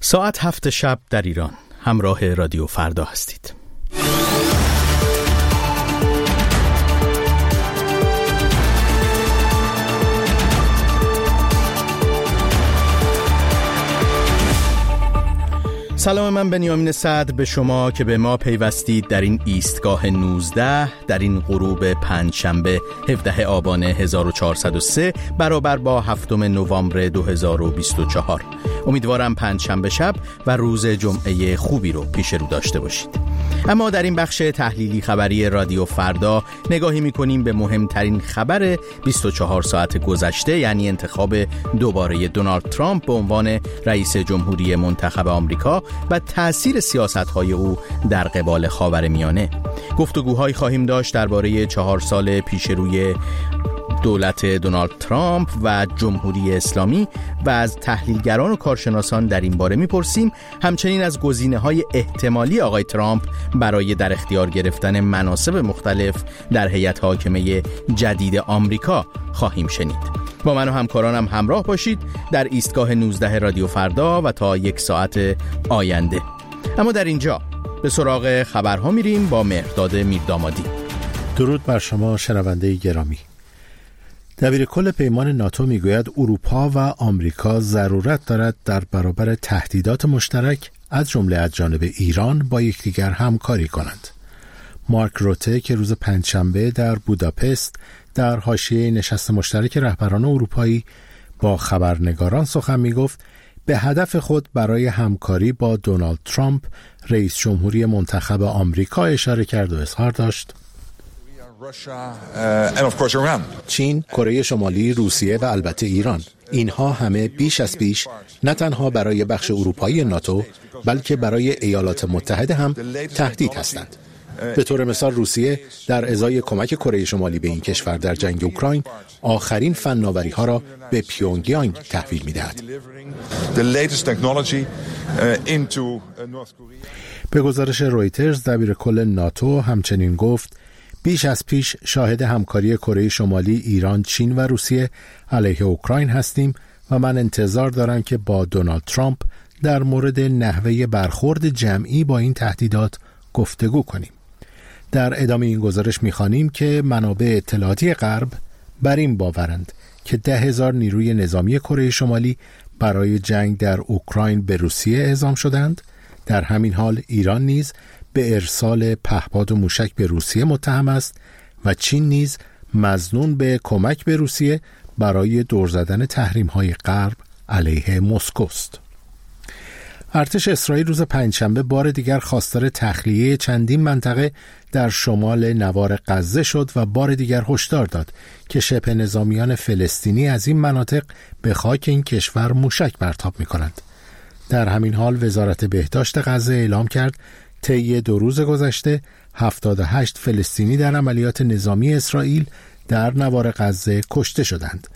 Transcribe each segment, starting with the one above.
ساعت 7 شب در ایران همراه رادیو فردا هستید. سلام، من بنیامین صدر به شما که به ما پیوستید در این ایستگاه 19 در این غروب پنجشنبه 17 آبان 1403 برابر با 7 نوامبر 2024. امیدوارم پنجشنبه شب و روز جمعه خوبی رو پیش رو داشته باشید. اما در این بخش تحلیلی خبری رادیو فردا نگاهی می‌کنیم به مهمترین خبر 24 ساعت گذشته، یعنی انتخاب دوباره دونالد ترامپ به عنوان رئیس جمهوری منتخب آمریکا و تأثیر سیاست‌های او در قبال خاورمیانه. گفتگوهایی خواهیم داشت درباره 4 سال پیش روی دولت دونالد ترامپ و جمهوری اسلامی و از تحلیلگران و کارشناسان در این باره میپرسیم. همچنین از گزینه‌های احتمالی آقای ترامپ برای در اختیار گرفتن مناصب مختلف در هیئت حاکمه جدید آمریکا خواهیم شنید. با من و همکارانم همراه باشید در ایستگاه 19 رادیو فردا و تا 1 ساعت آینده. اما در اینجا به سراغ خبرها میریم با مهرداد میردامادی. درود بر شما شنونده گرامی. دبیرکل پیمان ناتو میگوید اروپا و آمریکا ضرورت دارد در برابر تهدیدات مشترک از جمله از جانب ایران با یکدیگر همکاری کنند. مارک روته که روز پنجشنبه در بوداپست در حاشیه نشست مشترک رهبران اروپایی با خبرنگاران سخن میگفت، به هدف خود برای همکاری با دونالد ترامپ رئیس جمهوری منتخب آمریکا اشاره کرد و اظهار داشت: چین، کره شمالی، روسیه و البته ایران، اینها همه بیش از پیش نه تنها برای بخش اروپایی ناتو بلکه برای ایالات متحده هم تهدید هستند. به طور مثال روسیه در ازای کمک کره شمالی به این کشور در جنگ اوکراین آخرین فناوری‌ها را به پیونگیانگ تحویل می‌دهد. به گزارش رویترز دبیرکل ناتو همچنین گفت بیش از پیش شاهد همکاری کره شمالی، ایران، چین و روسیه علیه اوکراین هستیم و من انتظار دارم که با دونالد ترامپ در مورد نحوه برخورد جمعی با این تهدیدات گفتگو کنیم. در ادامه این گزارش می‌خوانیم که منابع اطلاعاتی غرب بر این باورند که 10,000 نیروی نظامی کره شمالی برای جنگ در اوکراین به روسیه اعزام شدند. در همین حال ایران نیز به ارسال پهپاد و موشک به روسیه متهم است و چین نیز مظنون به کمک به روسیه برای دور زدن تحریم‌های غرب علیه مسکو است. ارتش اسرائیل روز پنجشنبه بار دیگر خواستار تخلیه چندین منطقه در شمال نوار غزه شد و بار دیگر هشدار داد که شبه نظامیان فلسطینی از این مناطق به خاک این کشور موشک پرتاب می‌کنند. در همین حال وزارت بهداشت غزه اعلام کرد طی 2 روز گذشته 78 فلسطینی در عملیات نظامی اسرائیل در نوار غزه کشته شدند.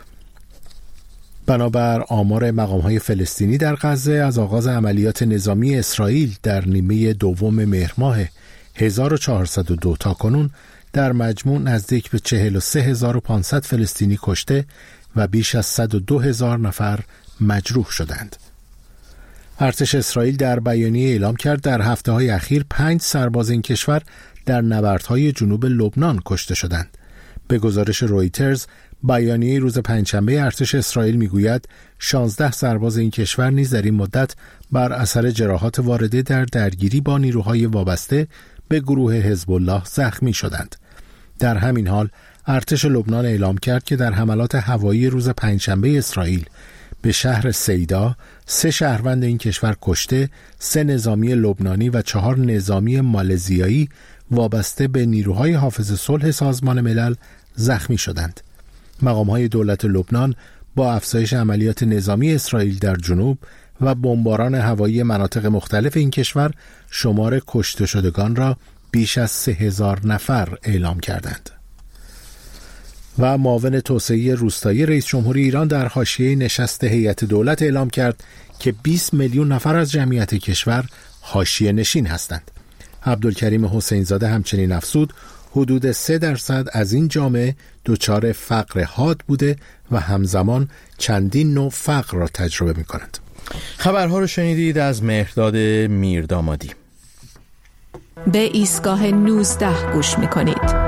بنابر آمار مقام‌های فلسطینی در غزه از آغاز عملیات نظامی اسرائیل در نیمه دوم مهر ماه 1402 تا کنون در مجموع نزدیک به 43500 فلسطینی کشته و بیش از 102,000 نفر مجروح شدند. ارتش اسرائیل در بیانیه اعلام کرد در هفته‌های اخیر 5 سرباز این کشور در نبردهای جنوب لبنان کشته شدند. به گزارش رویترز بیانیه روز پنجشنبه ارتش اسرائیل میگوید 16 سرباز این کشور نیز در این مدت بر اثر جراحات وارده در درگیری با نیروهای وابسته به گروه حزب الله زخمی شدند. در همین حال ارتش لبنان اعلام کرد که در حملات هوایی روز پنجشنبه اسرائیل به شهر سیدا 3 شهروند این کشور کشته، 3 نظامی لبنانی و 4 نظامی مالزیایی وابسته به نیروهای حافظ صلح سازمان ملل زخمی شدند. مقام‌های دولت لبنان با افزایش عملیات نظامی اسرائیل در جنوب و بمباران هوایی مناطق مختلف این کشور شمار کشته شدگان را بیش از 3000 نفر اعلام کردند. و معاون توسعه روستایی رئیس جمهوری ایران در حاشیه نشست هیئت دولت اعلام کرد که 20 میلیون نفر از جمعیت کشور حاشیه نشین هستند. عبدالکریم حسین زاده همچنین افزود حدود 3% از این جامعه دچار فقر حاد بوده و همزمان چندین نوع فقر را تجربه می کنند. خبرها رو شنیدید از مهرداد میردامادی. به ایستگاه 19 گوش میکنید.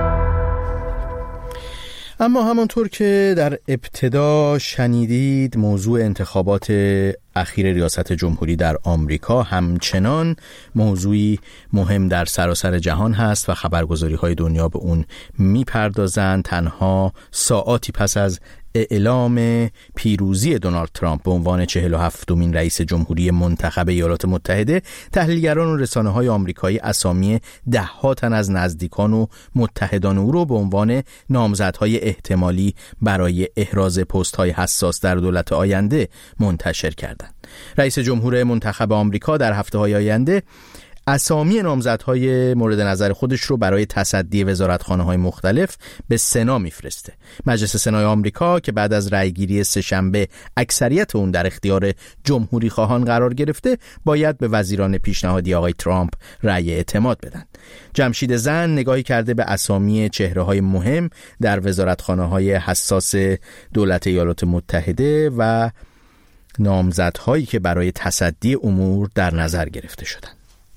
اما همانطور که در ابتدا شنیدید، موضوع انتخابات اخیر ریاست جمهوری در آمریکا همچنان موضوعی مهم در سراسر جهان هست و خبرگزاری‌های دنیا به اون میپردازند. تنها ساعاتی پس از اعلام پیروزی دونالد ترامپ به عنوان 47مین رئیس جمهوری منتخب ایالات متحده، تحلیلگران و رسانه‌های آمریکایی اسامی ده‌ها تن از نزدیکان و متحدان او را به عنوان نامزدهای احتمالی برای احراز پست‌های حساس در دولت آینده منتشر کردند. رئیس جمهور منتخب آمریکا در هفته‌های آینده اسامی نامزدهای مورد نظر خودش رو برای تصدی وزارتخانه‌های مختلف به سنا میفرسته. مجلس سنای آمریکا که بعد از رأیگیری سه‌شنبه اکثریت اون در اختیار جمهوری خواهان قرار گرفته، باید به وزیران پیشنهادی آقای ترامپ رأی اعتماد بدن. جمشید زن نگاهی کرده به اسامی چهره‌های مهم در وزارتخانه‌های حساس دولت ایالات متحده و نامزدهایی که برای تصدی امور در نظر گرفته شدند.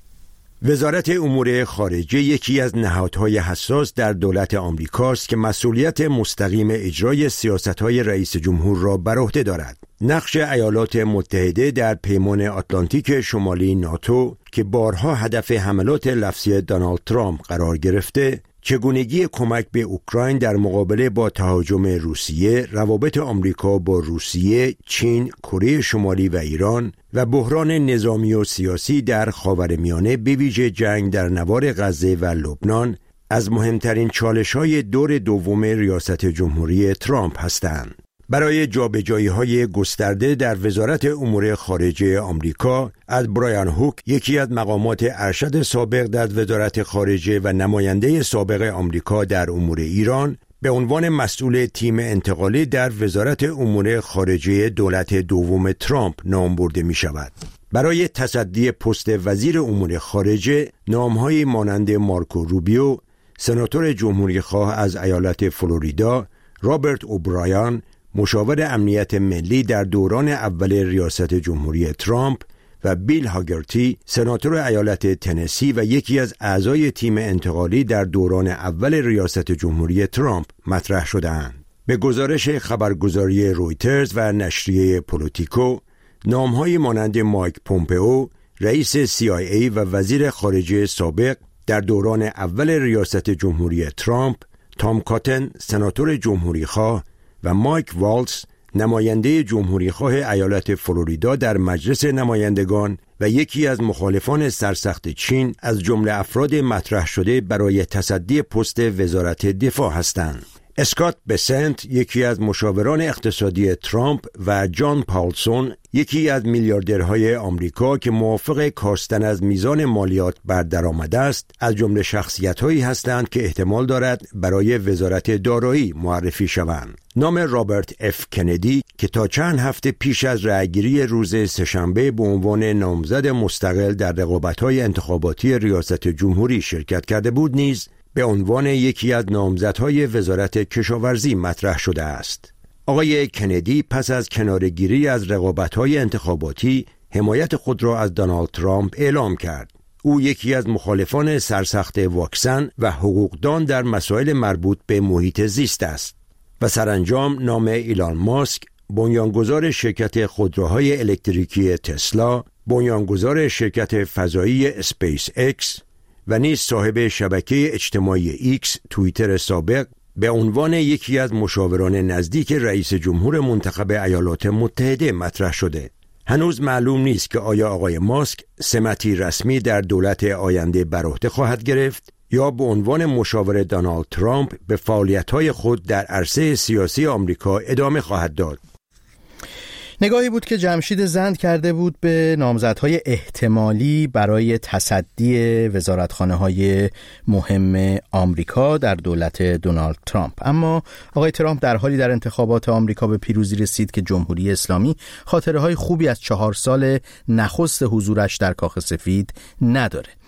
وزارت امور خارجه یکی از نهادهای حساس در دولت آمریکاست که مسئولیت مستقیم اجرای سیاست‌های رئیس جمهور را بر عهده دارد. نقش ایالات متحده در پیمان آتلانتیک شمالی ناتو که بارها هدف حملات لفظی دونالد ترامپ قرار گرفته، چگونگی کمک به اوکراین در مقابله با تهاجم روسیه، روابط آمریکا با روسیه، چین، کره شمالی و ایران و بحران نظامی و سیاسی در خاورمیانه به ویژه جنگ در نوار غزه و لبنان از مهمترین چالش‌های دور دوم ریاست جمهوری ترامپ هستند. برای جابجایی‌های گسترده در وزارت امور خارجه آمریکا، از برایان هوک، یکی از مقامات ارشد سابق در وزارت خارجه و نماینده سابق آمریکا در امور ایران، به عنوان مسئول تیم انتقالی در وزارت امور خارجه دولت دوم ترامپ نام برده می‌شود. برای تصدی پست وزیر امور خارجه، نام‌هایی مانند مارکو روبیو، سناتور جمهوری‌خواه از ایالت فلوریدا، رابرت اوبرایان، مشاور امنیت ملی در دوران اول ریاست جمهوری ترامپ، و بیل هاگرتی، سناتور ایالت تنسی و یکی از اعضای تیم انتقالی در دوران اول ریاست جمهوری ترامپ مطرح شده‌اند. به گزارش خبرگزاری رویترز و نشریه پولیتیکو، نام‌های مانند مایک پومپئو، رئیس CIA و وزیر خارجه سابق در دوران اول ریاست جمهوری ترامپ، تام کاتن، سناتور جمهوری‌خواه و مایک والتز، نماینده جمهوری‌خواه ایالت فلوریدا در مجلس نمایندگان و یکی از مخالفان سرسخت چین، از جمله افراد مطرح شده برای تصدی پست وزارت دفاع هستند. اسکات بسنت، یکی از مشاوران اقتصادی ترامپ، و جان پاولسون، یکی از میلیاردرهای آمریکا که موافق کاستن از میزان مالیات بر درآمد است، از جمله شخصیت‌هایی هستند که احتمال دارد برای وزارت دارایی معرفی شوند. نام رابرت اف کندی که تا چند هفته پیش از رأیگیری روز سه‌شنبه به عنوان نامزد مستقل در رقابت‌های انتخاباتی ریاست جمهوری شرکت کرده بود، نیز به عنوان یکی از نامزدهای وزارت کشاورزی مطرح شده است. آقای کندی پس از کناره‌گیری از رقابت‌های انتخاباتی حمایت خود را از دونالد ترامپ اعلام کرد. او یکی از مخالفان سرسخت واکسن و حقوقدان در مسائل مربوط به محیط زیست است و سرانجام نام ایلان ماسک، بنیانگذار شرکت خودروهای الکتریکی تسلا، بنیانگذار شرکت فضایی اسپیس اکس و نیز صاحب شبکه اجتماعی ایکس توییتر سابق، به عنوان یکی از مشاوران نزدیک رئیس جمهور منتخب ایالات متحده مطرح شده. هنوز معلوم نیست که آیا آقای ماسک سمتی رسمی در دولت آینده بر عهده خواهد گرفت یا به عنوان مشاور دونالد ترامپ به فعالیت‌های خود در عرصه سیاسی آمریکا ادامه خواهد داد. نگاهی بود که جمشید زند کرده بود به نامزدهای احتمالی برای تصدی وزارتخانه‌های مهم آمریکا در دولت دونالد ترامپ. اما آقای ترامپ در حالی در انتخابات آمریکا به پیروزی رسید که جمهوری اسلامی خاطره‌های خوبی از 4 سال نخست حضورش در کاخ سفید نداره.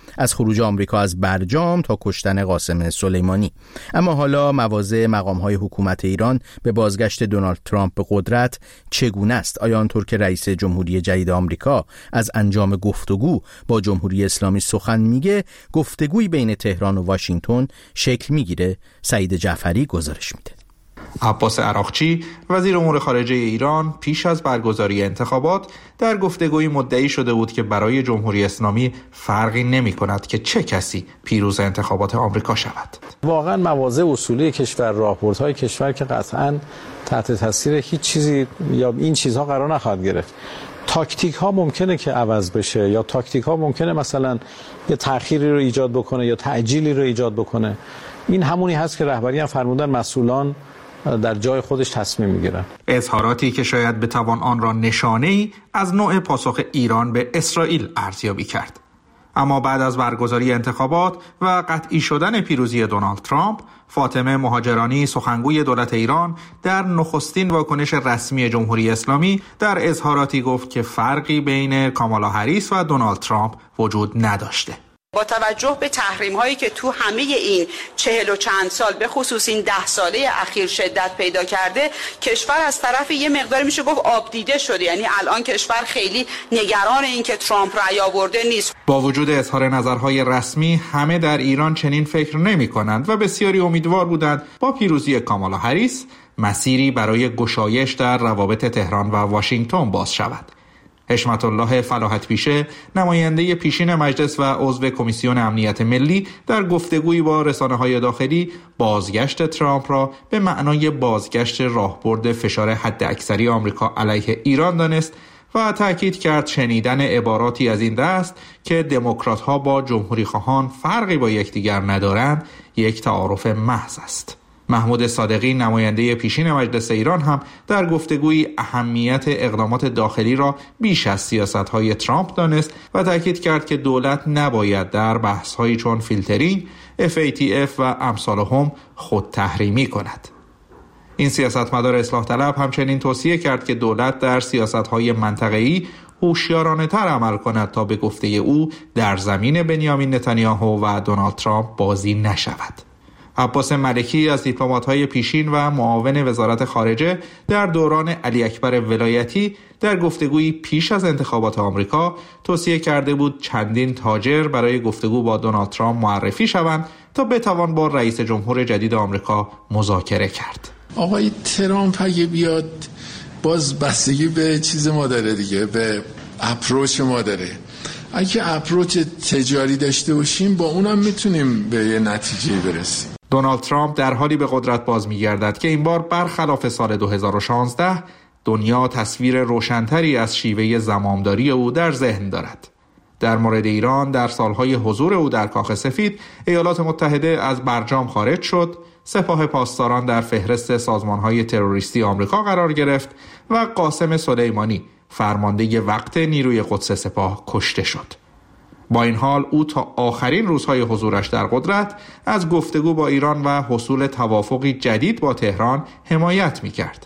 از خروج آمریکا از برجام تا کشتن قاسم سلیمانی. اما حالا مواضع مقام‌های حکومت ایران به بازگشت دونالد ترامپ به قدرت چگونه است؟ آیا آنطور که رئیس جمهوری جدید آمریکا از انجام گفتگو با جمهوری اسلامی سخن میگه، گفتگویی بین تهران و واشنگتن شکل میگیره؟ سعید جعفری گزارش میده. عباس عراقچی وزیر امور خارجه ایران پیش از برگزاری انتخابات در گفتگویی مدعی شده بود که برای جمهوری اسلامی فرقی نمی کند که چه کسی پیروز انتخابات آمریکا شود. واقعا مواضع اصولی کشور، راهبردهای کشور که قطعاً تحت تاثیر هیچ چیزی یا این چیزها قرار نخواهد گرفت. تاکتیک ها ممکنه که عوض بشه یا تاکتیک ها ممکنه مثلا یه تأخیری رو ایجاد بکنه یا تعجیلی رو ایجاد بکنه. این همونی هست که رهبری هم فرمودن مسئولان در جای خودش تصمیم میگیرن. اظهاراتی که شاید بتوان آن را نشانه‌ای از نوع پاسخ ایران به اسرائیل ارزیابی کرد. اما بعد از برگزاری انتخابات و قطعی شدن پیروزی دونالد ترامپ، فاطمه مهاجرانی سخنگوی دولت ایران در نخستین واکنش رسمی جمهوری اسلامی در اظهاراتی گفت که فرقی بین کامالا هریس و دونالد ترامپ وجود نداشته. با توجه به تحریم هایی که تو همه این 40 و چند سال به خصوص این 10 ساله اخیر شدت پیدا کرده، کشور از طرف یه مقدار میشه گفت آب دیده شده. یعنی الان کشور خیلی نگران این که ترامپ رأی آورده نیست. با وجود اظهار نظرهای رسمی، همه در ایران چنین فکر نمی کنند و بسیاری امیدوار بودند با پیروزی کامالا هریس مسیری برای گشایش در روابط تهران و واشنگتن باز شود. حشمت الله فلاحت پیشه، نماینده پیشین مجلس و عضو کمیسیون امنیت ملی، در گفتگویی با رسانه‌های داخلی بازگشت ترامپ را به معنای بازگشت راهبرد فشار حداکثری آمریکا علیه ایران دانست و تاکید کرد شنیدن عباراتی از این دست که دموکرات‌ها با جمهوری‌خواهان فرقی با یکدیگر ندارند، یک تعارف محض است. محمود صادقی، نماینده پیشین مجلس ایران، هم در گفتگوی اهمیت اقدامات داخلی را بیش از سیاست‌های ترامپ دانست و تاکید کرد که دولت نباید در بحث‌هایی چون فیلترینگ، FATF و امثالهم خود تحریمی کند. این سیاستمدار اصلاح طلب همچنین توصیه کرد که دولت در سیاست‌های منطقه‌ای هوشیارانه‌تر عمل کند تا به گفته او در زمین بنیامین نتانیاهو و دونالد ترامپ بازی نشود. عباس ملکی از دیپلمات‌های پیشین و معاون وزارت خارجه در دوران علی اکبر ولایتی در گفتگویی پیش از انتخابات آمریکا توصیه کرده بود چندین تاجر برای گفتگو با دونالد ترامپ معرفی شوند تا بتوان با رئیس جمهور جدید آمریکا مذاکره کرد. آقای ترامپ اگه بیاد باز بستگی به چیز ما داره دیگه، به اپروچ ما داره. اگه اپروچ تجاری داشته باشیم با اونم میتونیم به یه نتیجه برسیم. دونالد ترامپ در حالی به قدرت باز می‌گردد که این بار برخلاف سال 2016 دنیا تصویر روشن‌تری از شیوه زمامداری او در ذهن دارد. در مورد ایران، در سالهای حضور او در کاخ سفید، ایالات متحده از برجام خارج شد، سپاه پاسداران در فهرست سازمان‌های تروریستی آمریکا قرار گرفت و قاسم سلیمانی، فرمانده وقت نیروی قدس سپاه، کشته شد. با این حال او تا آخرین روزهای حضورش در قدرت از گفتگو با ایران و حصول توافقی جدید با تهران حمایت می‌کرد.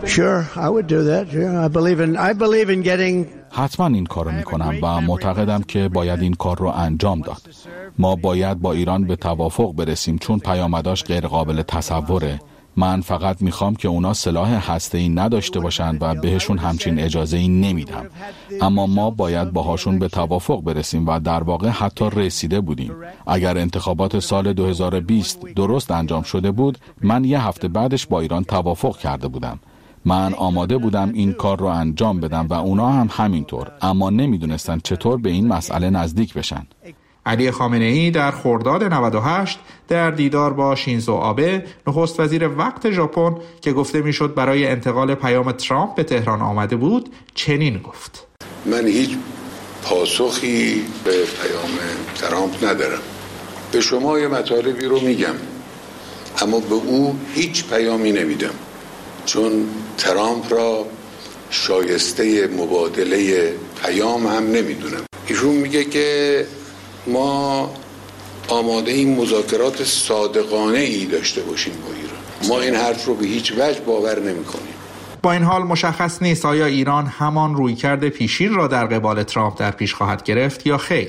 حتما این کارو میکنم و معتقدم که باید این کار رو انجام داد. ما باید با ایران به توافق برسیم چون پیامداش غیر قابل تصوره. من فقط میخوام که اونا سلاح هسته‌ای نداشته باشند و بهشون همچین اجازه‌ای نمیدم. اما ما باید باهاشون به توافق برسیم و در واقع حتی رسیده بودیم. اگر انتخابات سال 2020 درست انجام شده بود، من یه هفته بعدش با ایران توافق کرده بودم. من آماده بودم این کار رو انجام بدم و اونا هم همینطور، اما نمیدونستن چطور به این مسئله نزدیک بشن. علی خامنه‌ای در خرداد 98 در دیدار با شینزو آبه، نخست وزیر وقت ژاپن که گفته میشد برای انتقال پیام ترامپ به تهران آمده بود، چنین گفت: من هیچ پاسخی به پیام ترامپ ندارم. به شما یه مطالبی رو میگم، اما به او هیچ پیامی نمیدم، چون ترامپ را شایسته مبادله پیام هم نمیدونم. ایشون میگه که ما آماده این مذاکرات صادقانه ای داشته باشیم با ایران. ما این حرف رو به هیچ وجه باور نمی کنیم. با این حال مشخص نیست آیا ایران همان رویکرد پیشین را در قبال ترامپ در پیش خواهد گرفت یا خیر.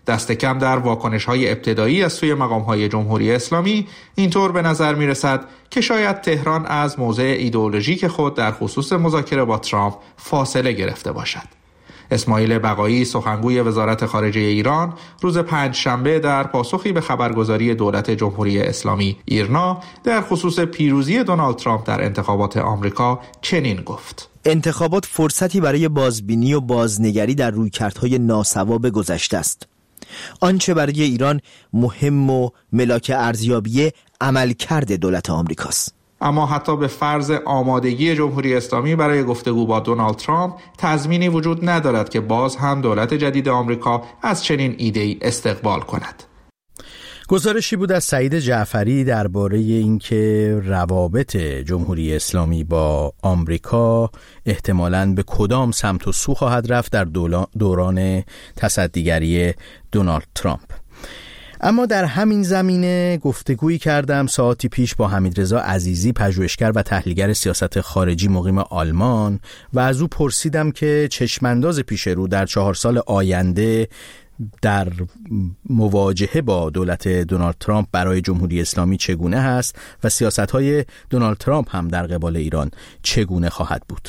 دست کم در واکنش‌های ابتدایی از سوی مقام‌های جمهوری اسلامی اینطور به نظر می‌رسد که شاید تهران از موضع ایدئولوژیک خود در خصوص مذاکره با ترامپ فاصله گرفته باشد. اسماعیل بقایی، سخنگوی وزارت خارجه ایران، روز پنجشنبه در پاسخی به خبرگزاری دولت جمهوری اسلامی ایرنا در خصوص پیروزی دونالد ترامپ در انتخابات آمریکا چنین گفت: انتخابات فرصتی برای بازبینی و بازنگری در رویکردهای ناسواب گذشته است. آنچه برای ایران مهم و ملاک ارزیابی عملکرد دولت آمریکاست. اما حتی به فرض آمادگی جمهوری اسلامی برای گفتگو با دونالد ترامپ، تضمینی وجود ندارد که باز هم دولت جدید آمریکا از چنین ایده‌ای استقبال کند. گزارشی بود از سعید جعفری درباره اینکه روابط جمهوری اسلامی با آمریکا احتمالاً به کدام سمت و سو خواهد رفت در دوران تصدیگری دونالد ترامپ. اما در همین زمینه گفتگویی کردم ساعتی پیش با حمیدرضا عزیزی، پژوهشگر و تحلیلگر سیاست خارجی مقیم آلمان، و از او پرسیدم که چشمانداز پیش رو در 4 سال آینده در مواجهه با دولت دونالد ترامپ برای جمهوری اسلامی چگونه هست و سیاست‌های دونالد ترامپ هم در قبال ایران چگونه خواهد بود.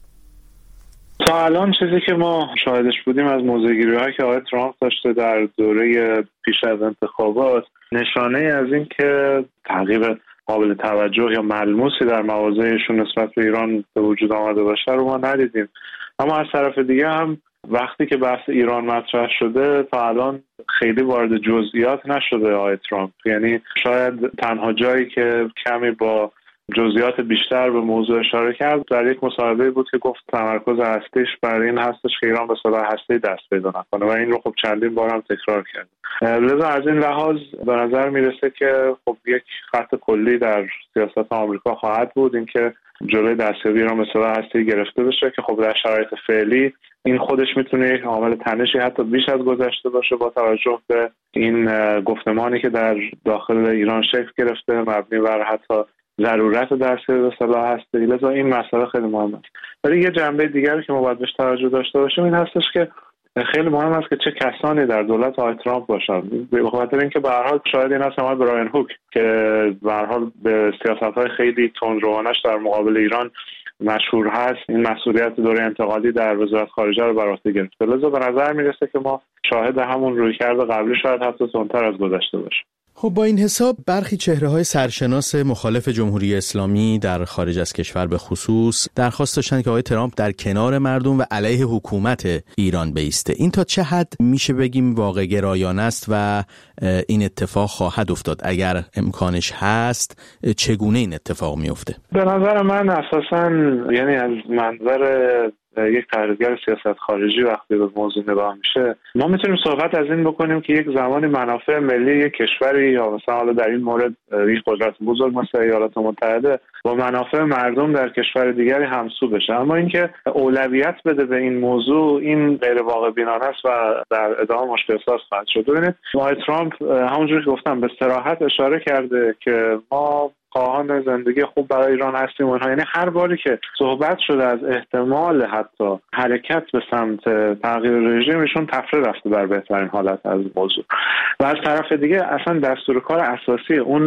تا الان چیزی که ما شاهدش بودیم از موضع‌گیری‌هایی که آقای ترامپ داشته در دوره پیش از انتخابات، نشانه از این که تغییر قابل توجه یا ملموسی در مواضعشون نسبت به ایران به وجود آمده باشه رو ما ندیدیم. اما از طرف دیگه هم وقتی که بحث ایران مطرح شده تا الان خیلی وارد جزئیات نشده آقای ترامپ. یعنی شاید تنها جایی که کمی با جزئیات بیشتر به موضوع اشاره کرد در یک مصاحبه بود که گفت تمرکز اصلیش بر این هستش که ایران به سلاح هسته‌ای دست پیدا نکنه و این رو خب چندین بار هم تکرار کرد. لذا از این لحاظ به نظر میرسه که خب یک خط کلی در سیاست آمریکا خواهد بود، اینکه جلوی دستیابی ایران به سلاح هسته‌ای گرفته بشه که خب در شرایط فعلی این خودش میتونه یک عامل تنشی حتی بیش از گذشته باشه با توجه به این گفتمانی که در داخل ایران شکل گرفته مبنی بر حتی ضرورت دستیابی به سلاح هسته‌ای. لذا این مسئله خیلی مهمه. ولی یه جنبه دیگری که ما باید بهش توجه داشته باشیم این هستش که خیلی مهم است که چه کسانی در دولت آقای ترامپ باشن. به خاطر اینکه به هر حال شاید این هست آقای برایان هوک که به هر حال به سیاست‌های خیلی تندروانش در مقابل ایران مشهور هست، این مسئولیت دوره انتقالی در وزارت خارجه رو بر عهده گرفته. لذا به نظر میرسه که ما شاهد همون رویکرد قبلی شاید حتی تندتر از گذشته باشیم. خب با این حساب برخی چهره‌های سرشناس مخالف جمهوری اسلامی در خارج از کشور به خصوص درخواست داشتن که آقای ترامپ در کنار مردم و علیه حکومت ایران بایسته. این تا چه حد میشه بگیم واقع گرایانه است و این اتفاق خواهد افتاد؟ اگر امکانش هست چگونه این اتفاق میفته؟ به نظر من اساساً یعنی از منظر یک تحلیلگر سیاست خارجی وقتی به موضوع نگاه میشه ما میتونیم صحبت از این بکنیم که یک زمانی منافع ملی یک کشوری یا مثلا حالا در این مورد یک قدرت بزرگ مثل ایالات متحده با منافع مردم در کشور دیگری همسو بشه، اما اینکه اولویت بده به این موضوع این غیر واقع بینانه است و در ادامه مشکل ساز خواهد شد. ببینید آقای ترامپ همونجوری که گفتم به صراحت اشاره کرده که ما خواهان زندگی خوب برای ایران هستیم اونها، یعنی هر باری که صحبت شده از احتمال حتی حرکت به سمت تغییر رژیمشون تفره رفته بر بهترین حالت از موضوع. و از طرف دیگه اصلا دستور کار اساسی اون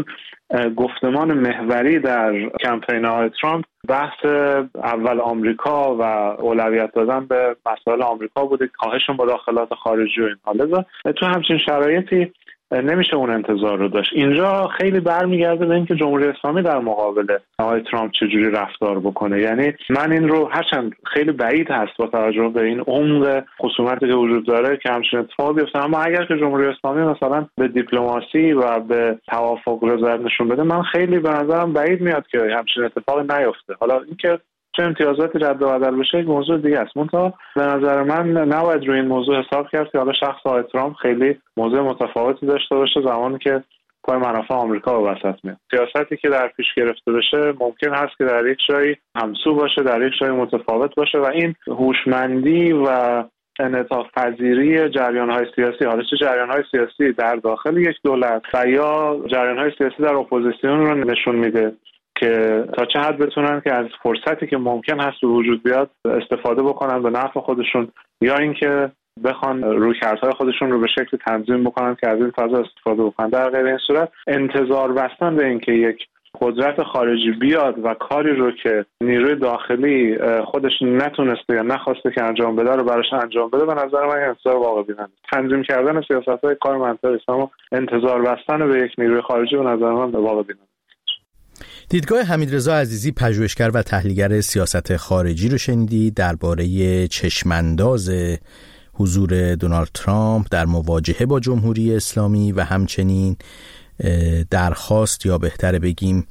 گفتمان محوری در کمپین آقای ترامپ بحث اول آمریکا و اولویت دادن به مسائل آمریکا بوده، کاهش مداخلات خارجی و اینها. لذا تو همچین شرایطی نمیشه اون انتظار رو داشت. اینجا خیلی برمیگرده به اینکه جمهوری اسلامی در مقابل آقای ترامپ چجوری رفتار بکنه. یعنی من این رو هرچند خیلی بعید هست با توجه به این عمق خصومتی که وجود داره که همچین اتفاقی بیفته، اما اگر که جمهوری اسلامی مثلا به دیپلماسی و به توافق رضایت نشون بده من خیلی به نظرم بعید میاد که همچین اتفاقی نیفته. حالا اینکه چه امتیازات رد و بدل بشه یک موضوع دیگه است. منتها به نظر من نباید روی این موضوع حساب کرد که حالا شخص آقای ترامپ خیلی موضوع متفاوتی داشته باشه زمانی که پای منافع آمریکا به وسط میاد. سیاستی که در پیش گرفته بشه ممکن هست که در یک جایی همسو باشه، در یک جایی متفاوت باشه و این هوشمندی و انعطاف پذیری جریان‌های سیاسی، حالا چه جریان‌های سیاسی در داخل یک دولت و یا جریان‌های سیاسی در اپوزیسیون رو نشون میده که تا چه حد بتونن که از فرصتی که ممکن هست به وجود بیاد استفاده بکنن به نفع خودشون، یا اینکه بخوان رویکردهای خودشون رو به شکل تنظیم بکنن که از این فضا استفاده بکنن. در غیر این صورت انتظار بستن به اینکه یک قدرت خارجی بیاد و کاری رو که نیروی داخلی خودش نتونسته یا نخواسته که انجام بده رو براش انجام بده، به نظر من انتظار واقع بیننده. تنظیم کردن سیاست‌های کار منطقه اسلام، انتظار بستن به یک نیروی خارجی به نظر من واقع بیننده. دیدگاه حمیدرضا عزیزی، پژوهشگر و تحلیلگر سیاست خارجی رو شنیدید درباره چشمانداز حضور دونالد ترامپ در مواجهه با جمهوری اسلامی و همچنین درخواست یا بهتر بگیم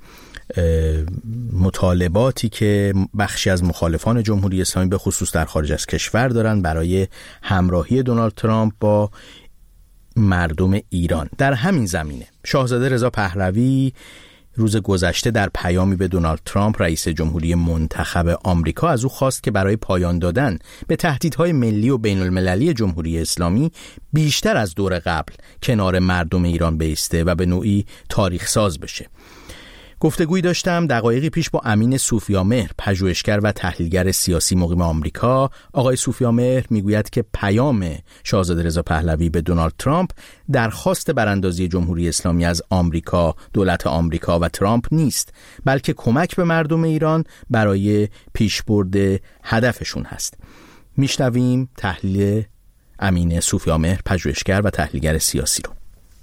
مطالباتی که بخشی از مخالفان جمهوری اسلامی به خصوص در خارج از کشور دارن برای همراهی دونالد ترامپ با مردم ایران. در همین زمینه شاهزاده رضا پهلوی روز گذشته در پیامی به دونالد ترامپ رئیس جمهوری منتخب آمریکا از او خواست که برای پایان دادن به تهدیدهای ملی و بین المللی جمهوری اسلامی بیشتر از دور قبل کنار مردم ایران بایسته و به نوعی تاریخ ساز بشه. گفتگویی داشتم دقایقی پیش با امین صوفیامهر، پژوهشگر و تحلیلگر سیاسی مقیم آمریکا. آقای صوفیامهر میگوید که پیام شاهزاده رضا پهلوی به دونالد ترامپ درخواست براندازی جمهوری اسلامی از آمریکا، دولت آمریکا و ترامپ نیست، بلکه کمک به مردم ایران برای پیشبرد هدفشون هست. میشنویم تحلیل امین صوفیامهر، پژوهشگر و تحلیلگر سیاسی رو.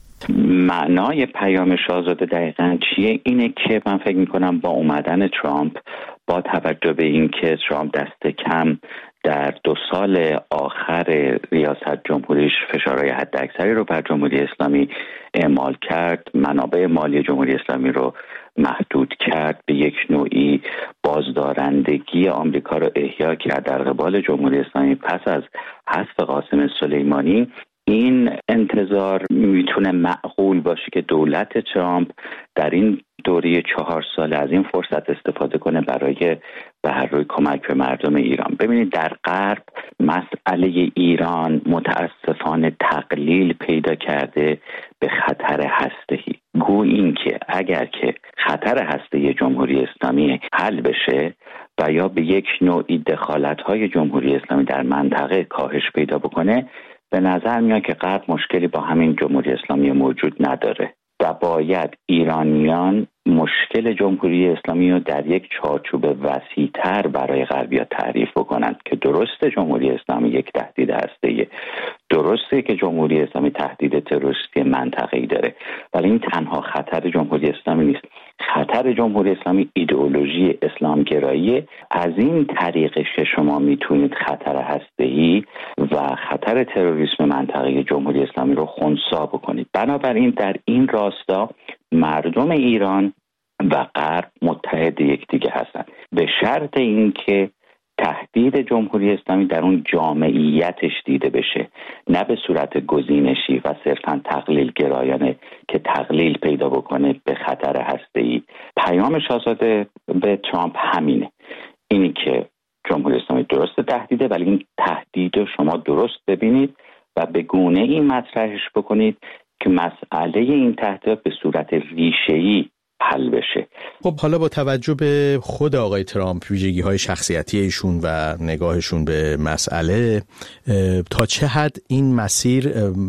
معنای پیام شاهزاده دقیقاً چیه؟ اینه که من فکر میکنم با اومدن ترامپ، با توجه به این که ترامپ دست کم در 2 سال آخر ریاست جمهوریش فشارهای حداکثری رو بر جمهوری اسلامی اعمال کرد، منابع مالی جمهوری اسلامی رو محدود کرد، به یک نوعی بازدارندگی آمریکا رو احیا کرد در قبال جمهوری اسلامی پس از حذف قاسم سلیمانی. این انتظار میتونه معقول باشه که دولت ترامپ در این دوره 4 ساله از این فرصت استفاده کنه برای به هر روی کمک به مردم ایران. ببینید در غرب مسئله ایران متاسفانه تقلیل پیدا کرده به خطر هسته‌ای. گو این که اگر که خطر هسته‌ای جمهوری اسلامی حل بشه و یا به یک نوعی دخالت‌های جمهوری اسلامی در منطقه کاهش پیدا بکنه، به نظر میاد که غرب مشکلی با همین جمهوری اسلامی موجود نداره و باید ایرانیان مشکل جمهوری اسلامی رو در یک چارچوب وسیع‌تر برای غربی‌ها تعریف بکنند که درسته جمهوری اسلامی یک تهدید هسته‌ایه، درسته که جمهوری اسلامی تهدید تروریستی منطقه‌ای داره، ولی این تنها خطر جمهوری اسلامی نیست. خطر جمهوری اسلامی ایدئولوژی اسلامگرایی، از این طریقش که شما میتونید خطر هسته‌ای و خطر تروریسم منطقه‌ای جمهوری اسلامی رو خنثی بکنید. بنابراین در این راستا مردم ایران و غرب متحد یکدیگه هستند، به شرط اینکه تهدید جمهوری اسلامی در اون جامعیتش دیده بشه، نه به صورت گزینشی و صرفاً تقلیل گرایانه که تقلیل پیدا بکنه به خطر هسته‌ای. پیام شاهزاده به ترامپ همینه، اینی که جمهوری اسلامی درست تهدیده، ولی این تهدید رو شما درست ببینید و به گونه این مطرحش بکنید که مسئله این تهدید به صورت ریشه‌ای حل بشه. خب حالا با توجه به خود آقای ترامپ، ویژگی‌های شخصیتی ایشون و نگاهشون به مسئله، تا چه حد این مسیر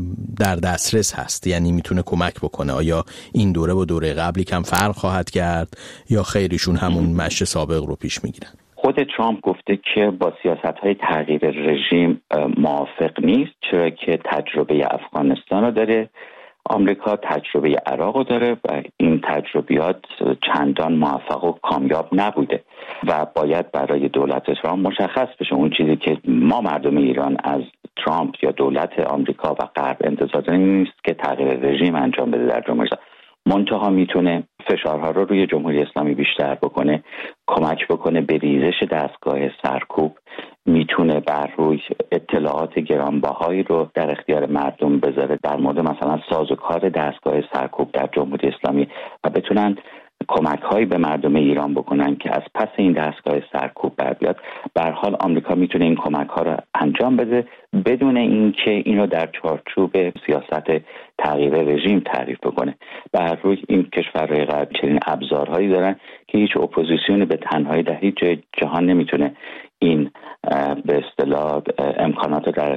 در دسترس هست؟ یعنی میتونه کمک بکنه؟ آیا این دوره با دوره قبلی کم فرق خواهد کرد یا خیرشون همون مشی سابق رو پیش میگیرن؟ خود ترامپ گفته که با سیاست‌های تغییر رژیم موافق نیست، چرا که تجربه افغانستان رو داره، آمریکا تجربه عراق رو داره و این تجربیات چندان موفق و کامیاب نبوده و باید برای دولت ترامپ مشخص بشه اون چیزی که ما مردم ایران از ترامپ یا دولت آمریکا و غرب انتظار داریم نیست که تغییر رژیم انجام بده در جمهوری اسلامی. منتها میتونه فشارها رو روی جمهوری اسلامی بیشتر بکنه، کمک بکنه به ریزش دستگاه سرکوب، میتونه بر روی اطلاعات گرانبهایی رو در اختیار مردم بذاره در مورد مثلا سازوکار دستگاه سرکوب در جمهوری اسلامی و بتونن کمک هایی به مردم ایران بکنن که از پس این دستگاه سرکوب بر بیاد. به هر حال آمریکا میتونه این کمک ها رو انجام بده بدون اینکه اینو در چارچوب سیاست تغییر رژیم تعریف بکنه. به هر روی این کشورهای غربی چنین ابزارهایی دارن که هیچ اپوزیسیونی به تنهایی در هیچ جای جهان نمیتونه این به اصطلاح امکانات در اختیار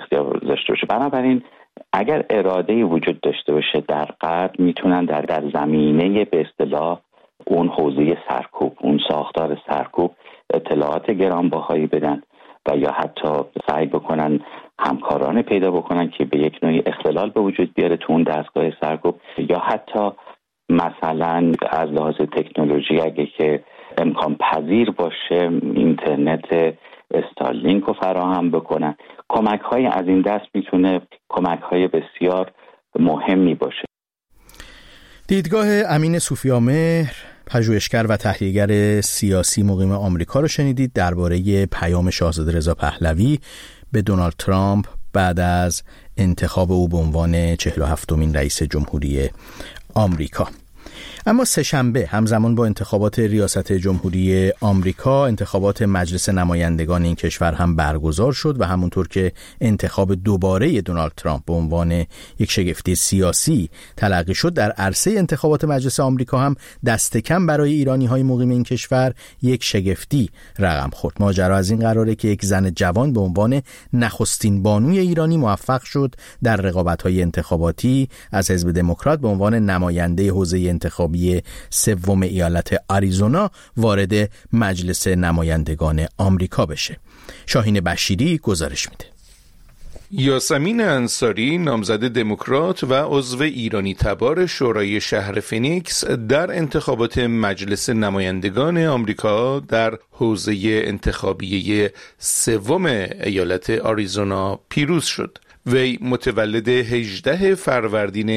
داشته باشه. بنابراین اگر اراده وجود داشته باشه در غرب میتونن در زمینه به اصطلاح اون حوزه سرکوب، اون ساختار سرکوب اطلاعات گرانبهایی بدن و یا حتی سعی بکنن همکاران پیدا بکنن که به یک نوعی اختلال به وجود بیاره تو اون دستگاه سرکوب، یا حتی مثلا از لحاظ تکنولوژی اگه که امکان پذیر باشه اینترنت استارلینک رو فراهم بکنن. کمک های از این دست میتونه کمک های بسیار مهمی باشه. دیدگاه امین صوفیامهر، پژوهشگر و تحلیلگر سیاسی مقیم آمریکا رو شنیدید درباره پیام شاهزاده رضا پهلوی به دونالد ترامپ بعد از انتخاب او به عنوان 47مین رئیس جمهوری آمریکا. اما سه‌شنبه همزمان با انتخابات ریاست جمهوری آمریکا انتخابات مجلس نمایندگان این کشور هم برگزار شد و همونطور که انتخاب دوباره دونالد ترامپ به عنوان یک شگفتی سیاسی تلقی شد، در عرصه انتخابات مجلس آمریکا هم دست کم برای ایرانی‌های مقیم این کشور یک شگفتی رقم خورد. ماجرا از این قراره که یک زن جوان به عنوان نخستین بانوی ایرانی موفق شد در رقابت‌های انتخاباتی از حزب دموکرات به عنوان نماینده حوزه انتخابی سوم ایالت آریزونا وارد مجلس نمایندگان آمریکا بشه. شاهین بشیری گزارش میده. یاسمین انصاری، نامزد دموکرات و عضو ایرانی تبار شورای شهر فینیکس، در انتخابات مجلس نمایندگان آمریکا در حوزه انتخابی سوم ایالت آریزونا پیروز شد. وی متولد 18 فروردین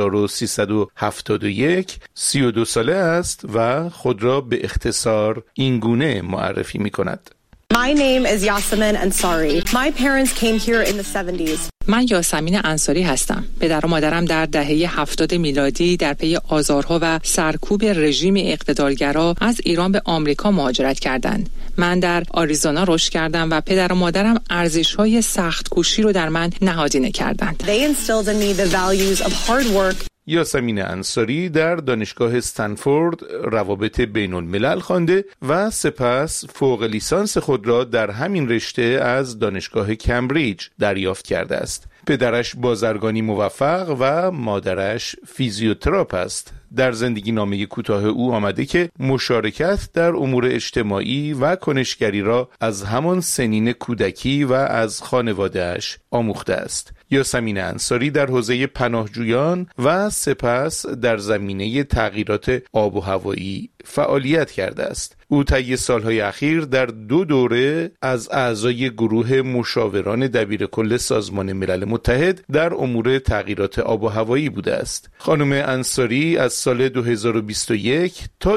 1371 32 ساله است و خود را به اختصار این گونه معرفی می کند. My name is Yasamin Ansari. My parents came here in the 70s. من یاسمین انصاری هستم. پدر و مادرم در دهه 70 میلادی در پی آزارها و سرکوب رژیم اقتدارگرا از ایران به آمریکا مهاجرت کردند. من در آریزونا رشد کردم و پدر و مادرم ارزش‌های سخت‌کوشی رو در من نهادینه کردند. They instilled in me the values of hard work. یاسمین انصاری در دانشگاه استنفورد روابط بین الملل خوانده و سپس فوق لیسانس خود را در همین رشته از دانشگاه کمبریج دریافت کرده است. پدرش بازرگانی موفق و مادرش فیزیوتراپ است. در زندگی نامه کوتاه او آمده که مشارکت در امور اجتماعی و کنشگری را از همان سنین کودکی و از خانواده‌اش آموخته است. یاسمین انصاری در حوزه پناهجویان و سپس در زمینه تغییرات آب و هوایی فعالیت کرده است. او طی سالهای اخیر در 2 دوره از اعضای گروه مشاوران دبیرکل سازمان ملل متحد در امور تغییرات آب و هوایی بوده است. خانم انصاری از سال 2021 تا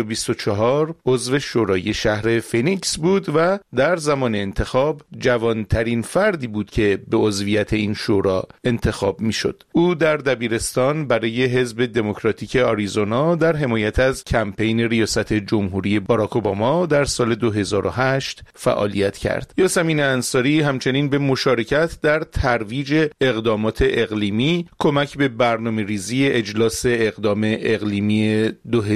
2024 عضو شورای شهر فینیکس بود و در زمان انتخاب جوانترین فردی بود که به عضویت این شورا انتخاب میشد. او در دبیرستان برای حزب دموکراتیک آریزونا در حمایت از کمپین ریاست جمهوری باراک اوباما در سال 2008 فعالیت کرد. یاسمین انصاری همچنین به مشارکت در ترویج اقدامات اقلیمی، کمک به برنامه‌ریزی اجلاس اقدام اقلیمی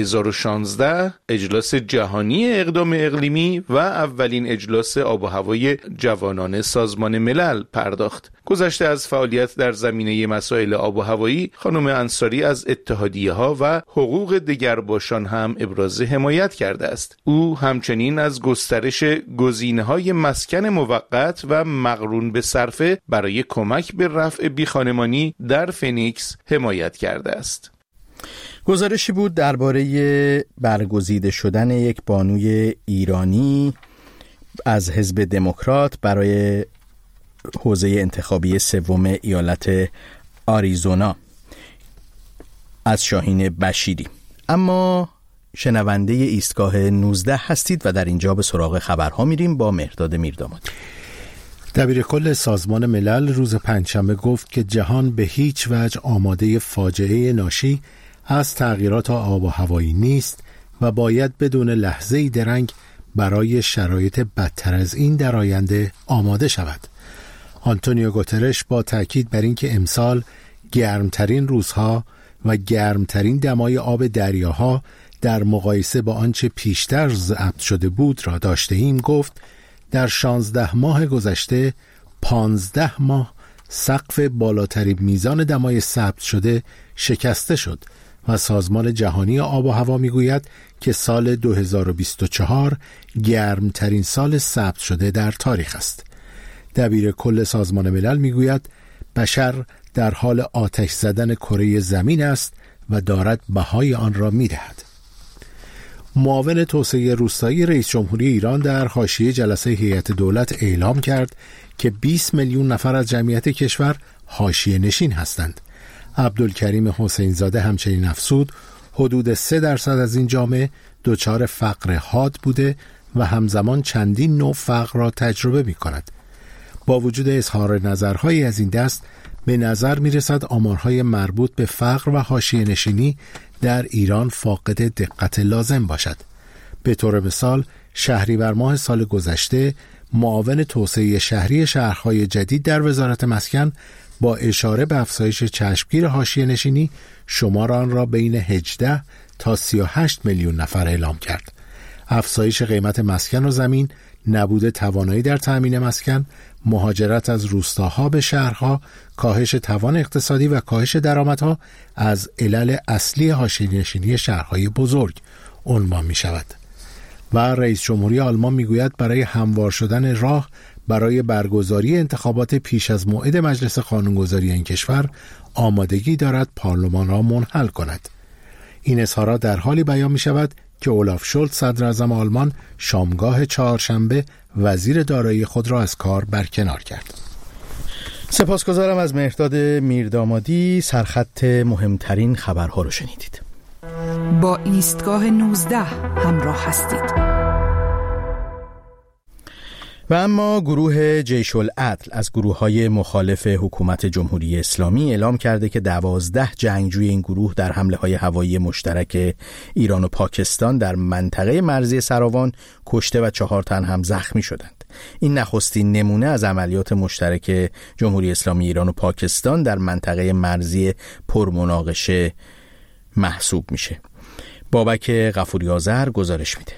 2016، اجلاس جهانی اقدام اقلیمی و اولین اجلاس آب و هوای جوانان سازمان ملل پرداخت. گذشته از فعالیت در زمینه مسائل آب و هوایی، خانم انصاری از اتحادیه‌ها و حقوق دگرباشان هم ابراز حمایت کرده است. او همچنین از گسترش گزینه‌های مسکن موقت و مقرون به صرفه برای کمک به رفع بیخانمانی در فینیکس حمایت کرده است. گزارشی بود درباره برگزیده شدن یک بانوی ایرانی از حزب دموکرات برای حوزه انتخابی سوم ایالت آریزونا از شاهین بشیری. اما شنونده ایستگاه 19 هستید و در اینجا به سراغ خبرها میریم با مهرداد میردامادی. دبیرکل سازمان ملل روز پنجشنبه گفت که جهان به هیچ وجه آماده فاجعه ناشی از تغییرات آب و هوایی نیست و باید بدون لحظه‌ای درنگ برای شرایط بدتر از این در آینده آماده شود. آنتونیو گوترش با تاکید بر اینکه امسال گرمترین روزها و گرمترین دمای آب دریاها در مقایسه با آنچه پیشتر ضبط شده بود را داشته ایم، گفت در 16 ماه گذشته 15 ماه سقف بالاترین میزان دمای ثبت شده شکسته شد و سازمان جهانی آب و هوا میگوید که سال 2024 گرمترین سال ثبت شده در تاریخ است. دبیر کل سازمان ملل میگوید بشر در حال آتش زدن کره زمین است و دارد بهای آن را میدهد. معاون توسعه روستایی رئیس جمهوری ایران در حاشیه جلسه هیئت دولت اعلام کرد که 20 میلیون نفر از جمعیت کشور حاشیه نشین هستند. عبدالکریم حسین زاده همچنین افزود حدود 3% از این جامعه دچار فقر حاد بوده و همزمان چندین نوع فقر را تجربه می کند. با وجود اظهار نظرهایی از این دست به نظر می رسد آمارهای مربوط به فقر و حاشیه نشینی در ایران فاقد دقت لازم باشد. به طور مثال شهریور ماه سال گذشته معاون توسعه شهری شهرهای جدید در وزارت مسکن با اشاره به افزایش چشمگیر حاشیه نشینی شمار آن را بین 18 تا 38 میلیون نفر اعلام کرد. افزایش قیمت مسکن و زمین، نبود توانایی در تأمین مسکن، مهاجرت از روستاها به شهرها، کاهش توان اقتصادی و کاهش درآمدها از علل اصلی حاشیه‌نشینی شهرهای بزرگ عنوان می شود. و رئیس جمهوری آلمان می گوید برای هموار شدن راه برای برگزاری انتخابات پیش از موعد مجلس قانونگذاری این کشور آمادگی دارد پارلمان را منحل کند. این اظهارات در حالی بیان می شود که اولاف شولتز صدر اعظم آلمان شامگاه چهارشنبه وزیر دارایی خود را از کار برکنار کرد. سپاسگزارم از مهرداد میردامادی. سرخط مهمترین خبرها رو شنیدید. با ایستگاه 19 همراه هستید. و اما گروه جیش العدل از گروه‌های مخالف حکومت جمهوری اسلامی اعلام کرده که 12 جنگجوی این گروه در حمله‌های هوایی مشترک ایران و پاکستان در منطقه مرزی سراوان کشته و 4 تن هم زخمی شدند. این نخستین نمونه از عملیات مشترک جمهوری اسلامی ایران و پاکستان در منطقه مرزی پرمناقشه محسوب میشه. بابک غفوری آذر گزارش میده.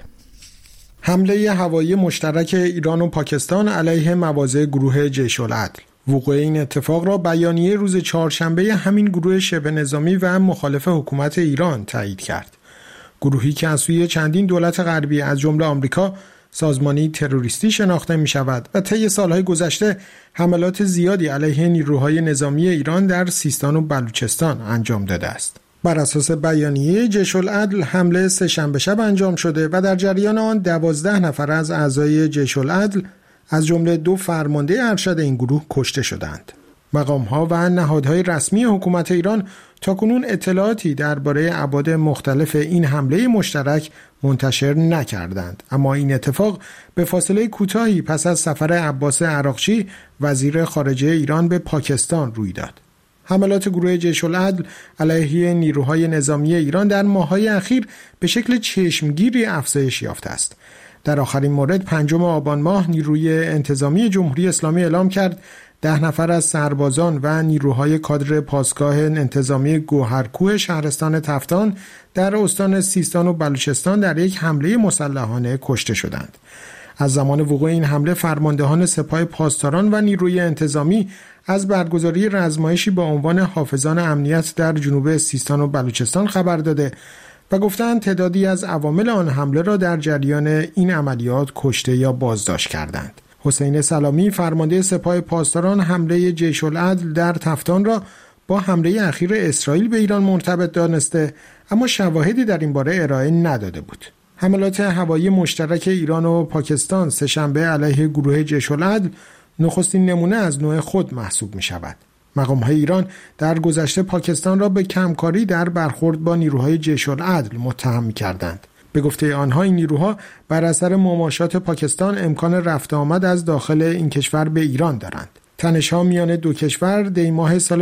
حمله هوایی مشترک ایران و پاکستان علیه مواضع گروه جیش العدل. وقوع این اتفاق را بیانیه روز چهارشنبه همین گروه شبه نظامی و مخالف حکومت ایران تایید کرد. گروهی که از سوی چندین دولت غربی از جمله آمریکا سازمانی تروریستی شناخته می شود و طی سالهای گذشته حملات زیادی علیه نیروهای نظامی ایران در سیستان و بلوچستان انجام داده است. بر اساس بیانیه جیش العدل حمله سه‌شنبه شب انجام شده و در جریان آن 12 نفر از اعضای جیش العدل از جمله 2 فرمانده ارشد این گروه کشته شدند. مقام‌ها و نهادهای رسمی حکومت ایران تاکنون اطلاعاتی درباره ابعاد مختلف این حمله مشترک منتشر نکردند، اما این اتفاق به فاصله کوتاهی پس از سفر عباس عراقچی وزیر خارجه ایران به پاکستان روی داد. حملات گروه جیش العدل علیه نیروهای نظامی ایران در ماه‌های اخیر به شکل چشمگیری افزایش یافته است. در آخرین مورد 5 آبان ماه نیروی انتظامی جمهوری اسلامی اعلام کرد 10 نفر از سربازان و نیروهای کادر پاسگاه انتظامی گوهرکوه شهرستان تفتان در استان سیستان و بلوچستان در یک حمله مسلحانه کشته شدند. از زمان وقوع این حمله فرماندهان سپاه پاسداران و نیروی انتظامی از برگزاری رزمایشی با عنوان حافظان امنیت در جنوب سیستان و بلوچستان خبر داده و گفتند تعدادی از عوامل آن حمله را در جریان این عملیات کشته یا بازداشت کردند. حسین سلامی فرمانده سپاه پاسداران حمله جیش العدل در تفتان را با حمله اخیر اسرائیل به ایران مرتبط دانسته، اما شواهدی در این باره ارائه نداده بود. حملات هوایی مشترک ایران و پاکستان سه‌شنبه علیه گروه جیش العدل نخستین نمونه از نوع خود محسوب می شود. مقام‌های ایران در گذشته پاکستان را به کمکاری در برخورد با نیروهای جیش العدل متهم می‌کردند. به گفته آنها این نیروها بر اثر مماشات پاکستان امکان رفت آمد از داخل این کشور به ایران دارند. تنش‌ها میان دو کشور دی ماه سال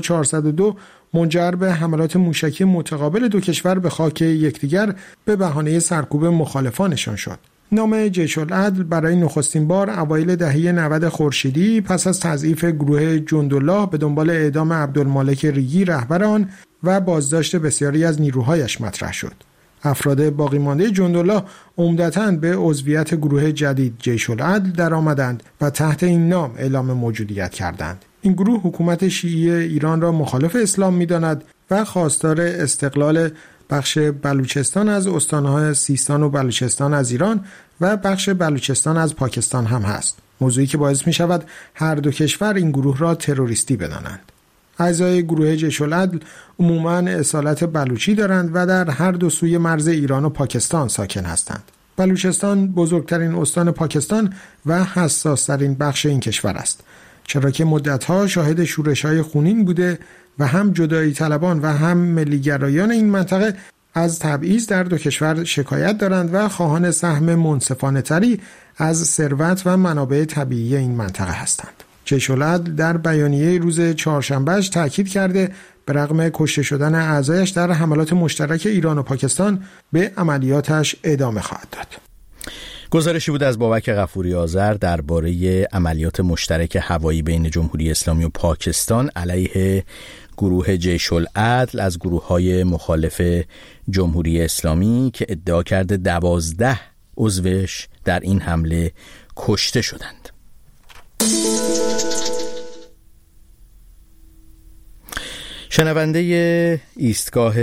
1402 منجر به حملات موشکی متقابل دو کشور به خاک یکدیگر به بهانه سرکوب مخالفانشان شد. نام جیش العدل برای نخستین بار اوایل دهه 90 خورشیدی پس از تضعیف گروه جندالله به دنبال اعدام عبدالمالک ریگی رهبر آن و بازداشت بسیاری از نیروهایش مطرح شد. افراد باقی مانده جندالله عمدتاً به عضویت گروه جدید جیش العدل درآمدند و تحت این نام اعلام موجودیت کردند. این گروه حکومت شیعی ایران را مخالف اسلام می‌داند و خواستار استقلال بخش بلوچستان از استان‌های سیستان و بلوچستان از ایران و بخش بلوچستان از پاکستان هم هست. موضوعی که باعث می شود هر دو کشور این گروه را تروریستی بدانند. اعضای گروه جیش العدل عموماً اصالت بلوچی دارند و در هر دو سوی مرز ایران و پاکستان ساکن هستند. بلوچستان بزرگترین استان پاکستان و حساس‌ترین بخش این کشور است، چرا که مدت‌ها شاهد شورش‌های خونین بوده و هم جدایی طلبان و هم ملیگرایان این منطقه از تبعیض در دو کشور شکایت دارند و خواهان سهم منصفانه تری از ثروت و منابع طبیعی این منطقه هستند. جیش العدل در بیانیه روز چهارشنبهش تاکید کرده به رغم کشته شدن اعضایش در حملات مشترک ایران و پاکستان به عملیاتش ادامه خواهد داد. گزارشی بود از بابک غفوری آذر درباره عملیات مشترک هوایی بین جمهوری اسلامی و پاکستان علیه گروه جیش العدل از گروه‌های مخالف جمهوری اسلامی که ادعا کرده 12 عضوش در این حمله کشته شدند. شنونده ایستگاه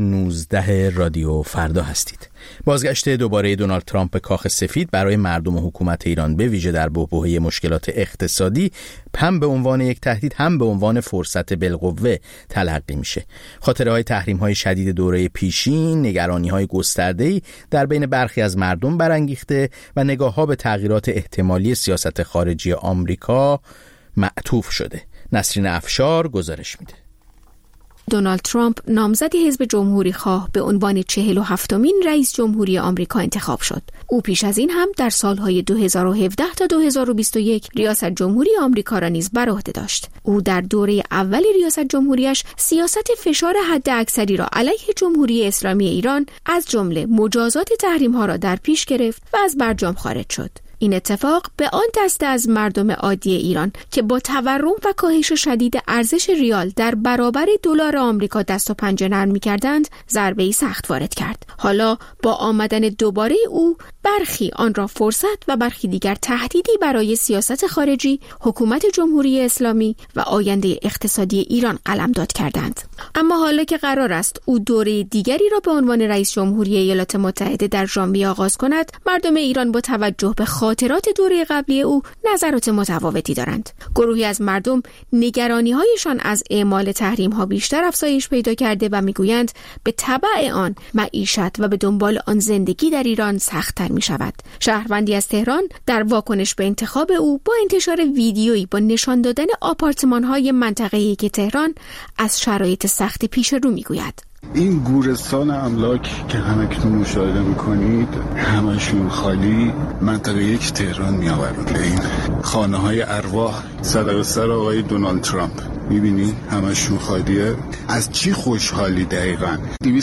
19 رادیو فردا هستید. بازگشت دوباره دونالد ترامپ به کاخ سفید برای مردم و حکومت ایران به ویژه در بحبوحه مشکلات اقتصادی هم به عنوان یک تهدید هم به عنوان فرصت بالقوه تلقی میشه. خاطره‌های تحریم‌های شدید دوره پیشین، نگرانی‌های گسترده‌ای در بین برخی از مردم برانگیخته و نگاه‌ها به تغییرات احتمالی سیاست خارجی آمریکا معطوف شده. نسرین افشار گزارش میده. دونالد ترامپ نامزد حزب جمهوری خواه به عنوان 47مین رئیس جمهوری آمریکا انتخاب شد. او پیش از این هم در سالهای 2017 تا 2021 ریاست جمهوری آمریکا را نیز بر عهده داشت. او در دوره اول ریاست جمهوریش سیاست فشار حداکثری را علیه جمهوری اسلامی ایران از جمله مجازات تحریم‌ها را در پیش گرفت و از برجام خارج شد. این اتفاق به آن دسته از مردم عادی ایران که با تورم و کاهش شدید ارزش ریال در برابر دلار آمریکا دست و پنجه نرم می‌کردند، ضربه‌ای سخت وارد کرد. حالا با آمدن دوباره او، برخی آن را فرصت و برخی دیگر تهدیدی برای سیاست خارجی، حکومت جمهوری اسلامی و آینده اقتصادی ایران قلمداد کردند. اما حالا که قرار است او دوره دیگری را به عنوان رئیس جمهوری ایالات متحده در ژانویه آغاز کند، مردم ایران با توجه به خاطرات دوره قبلی او نظرات متفاوتی دارند. گروهی از مردم نگرانی‌هایشان از اعمال تحریم‌ها بیشتر افزایش پیدا کرده و می‌گویند به تبع آن معیشت و به دنبال آن زندگی در ایران سخت‌تر می‌شود. شهروندی از تهران در واکنش به انتخاب او با انتشار ویدیویی با نشان دادن آپارتمان‌های منطقه‌ای که تهران از شرایط سخت پیش رو می‌گوید. این گورستان املاک که همکنون مشاهده میکنید همشون خالی منطقه یک تهران میآورند. این خانه های ارواح صدق سر آقای دونالد ترامپ میبینی همشون خالیه. از چی خوشحالی؟ دقیقاً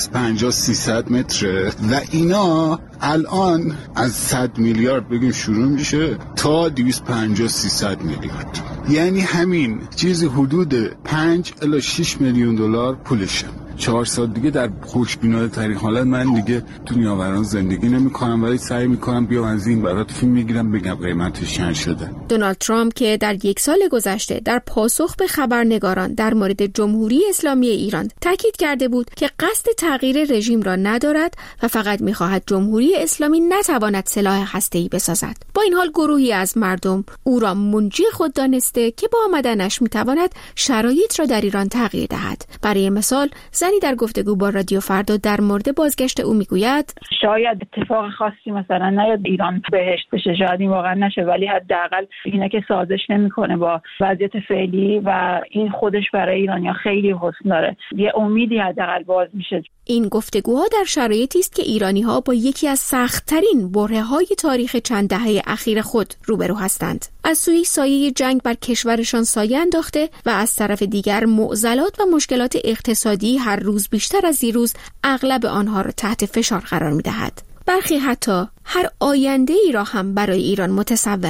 250-300 متره و اینا الان از 100 میلیارد بگیم شروع میشه تا 250-300 میلیارد، یعنی همین چیزی حدود 5 الی 6 میلیون دلار پولشه. 4 سال دیگه در خوشبینانه ترین حالت من دیگه تو نیاوران زندگی نمی کنم، ولی سعی می کنم بیام از این برات فیلم میگیرم بگم قیمتش چند شده. دونالد ترامپ که در 1 سال گذشته در پاسخ به خبرنگاران در مورد جمهوری اسلامی ایران تاکید کرده بود که قصد تغییر رژیم را ندارد و فقط می‌خواهد جمهوری اسلامی نتواند سلاح هسته‌ای بسازد. با این حال گروهی از مردم او را منجی خود دانسته که با آمدنش می‌تواند شرایط را در ایران تغییر دهد. برای مثال زنی در گفتگو با رادیو فردا در مورد بازگشت او میگوید شاید اتفاق خاصی مثلا نیاد ایران بهشت بشه، شاید این واقعا نشه، ولی حداقل اینه که سازش نمیکنه با وضعیت فعلی و این خودش برای ایرانیا خیلی حسن داره. یه امیدی حداقل باز میشه. این گفتگوها در شرایطی است که ایرانی‌ها با یکی از سخت‌ترین برهه‌های تاریخ چند دهه اخیر خود روبرو هستند. از سوی سایه جنگ بر کشورشان سایه انداخته و از طرف دیگر معضلات و مشکلات اقتصادی هر روز بیشتر از دیروز اغلب آنها را تحت فشار قرار می‌دهد. برخی حتی هر آینده ای را هم برای ایران متصورند.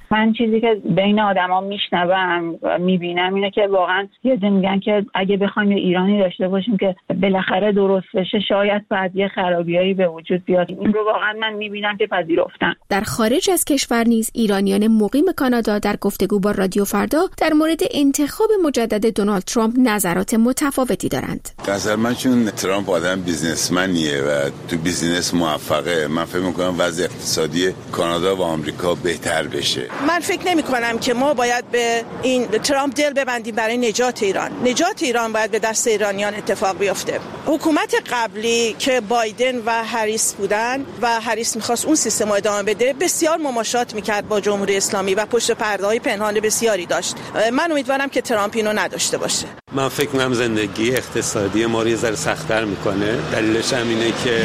من چیزی که بین آدما میشنوم و میبینم اینه که واقعا یه میگن که اگه بخوایم ایرانی داشته باشیم که بالاخره درست بشه، شاید بعد یه خرابیایی به وجود بیاد. این رو واقعا من میبینم که پذیرفتن. در خارج از کشور نیز ایرانیان مقیم کانادا در گفتگو با رادیو فردا در مورد انتخاب مجدد دونالد ترامپ نظرات متفاوتی دارند. نظر من چون ترامپ آدم بیزنسمنیه و تو بیزینس موفقه، من فکر می‌کنم وضع اقتصادی کانادا و آمریکا بهتر بشه. من فکر نمی‌کنم که ما باید به این ترامپ دل ببندیم برای نجات ایران. نجات ایران باید به دست ایرانیان اتفاق بیفته. حکومت قبلی که بایدن و هریس بودن و هریس می‌خواست اون سیستم رو ادامه بده، بسیار مماشات می‌کرد با جمهوری اسلامی و پشت پرده‌های پنهان بسیاری داشت. من امیدوارم که ترامپ اینو نداشته باشه. من فکر می‌کنم زندگی اقتصادی ما رو یه ذره سخت‌تر می‌کنه. دلیلش هم اینه که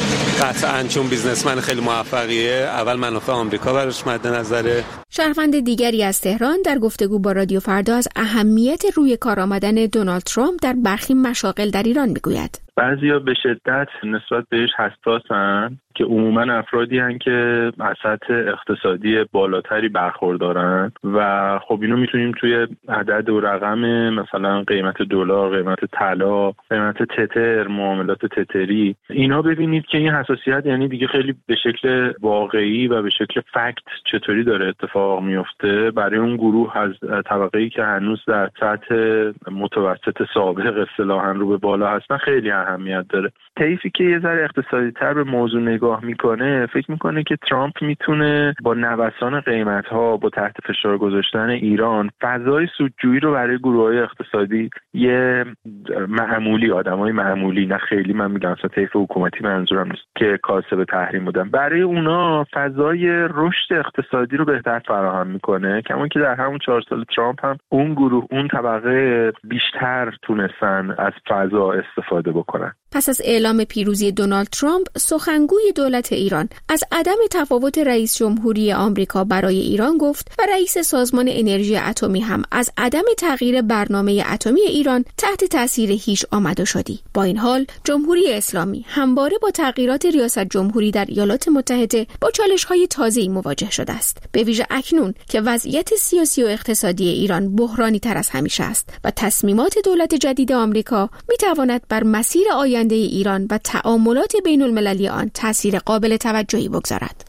قطعاً چون بیزنسمن خیلی موفقیه، اول منافع آمریکا براش مد نظره. شهروند دیگری از تهران در گفتگو با رادیو فردا از اهمیت روی کار آمدن دونالد ترامپ در برخی مشاغل در ایران میگوید. بعضیا به شدت نسبت بهش حساسن که عموما افرادی هستن که از سطح اقتصادی بالاتری برخوردارن و خب اینو میتونیم توی عدد و رقم مثلا قیمت دلار، قیمت طلا، قیمت تتر، معاملات تتری اینا ببینید که این حساسیت یعنی دیگه خیلی به شکل واقعی و به شکل فکت چطوری داره اتفاق میفته برای اون گروه از طبقه‌ای که هنوز در سطح متوسط سابق اصطلاحاً رو به بالا هستن خیلی اهمیت داره. طیفی که یه ذره اقتصادی تر به موضوع نگاه میکنه فکر میکنه که ترامپ میتونه با نوسان قیمت‌ها، با تحت فشار گذاشتن ایران فضای سودجویی رو برای گروه‌های اقتصادی یه معمولی، آدمای معمولی، نه خیلی من میگم اصلا طیف حکومتی منظورم نیست که کاسب تحریم بودن، برای اونا فضای رشد اقتصادی رو بهتر فراهم میکنه. کما که در همون 4 سال ترامپ هم اون گروه، اون طبقه بیشتر تونستن از فضا استفاده بکنن. پس از اعلام پیروزی دونالد ترامپ، سخنگوی دولت ایران از عدم تفاوت رئیس جمهوری آمریکا برای ایران گفت و رئیس سازمان انرژی اتمی هم از عدم تغییر برنامه اتمی ایران تحت تاثیر هیچ آمد و شدی. با این حال، جمهوری اسلامی همواره با تغییرات ریاست جمهوری در ایالات متحده با چالش‌های تازه‌ای مواجه شده است. به ویژه اکنون که وضعیت سیاسی و اقتصادی ایران بحرانی تر از همیشه است و تصمیمات دولت جدید آمریکا می‌تواند بر مسیر آینده ایران و تعاملات بین المللی آن تأثیر قابل توجهی بگذارد.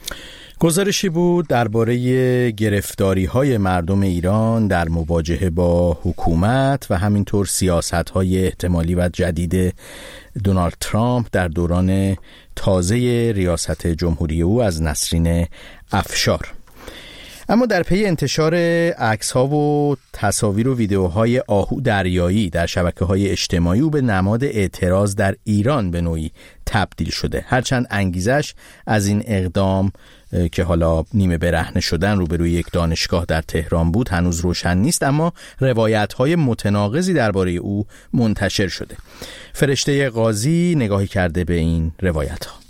گزارشی بود درباره گرفتاری‌های مردم ایران در مواجهه با حکومت و همینطور سیاست‌های احتمالی و جدید دونالد ترامپ در دوران تازه ریاست جمهوری او از نسرین افشار. اما در پی انتشار عکس‌ها و تصاویر و ویدیوهای آهو دریایی در شبکه‌های اجتماعی او به نماد اعتراض در ایران به نوعی تبدیل شده. هرچند انگیزش از این اقدام که حالا نیمه برهنه شدن روبروی یک دانشگاه در تهران بود هنوز روشن نیست، اما روایت‌های متناقضی درباره او منتشر شده. فرشته قاضی نگاهی کرده به این روایت‌ها.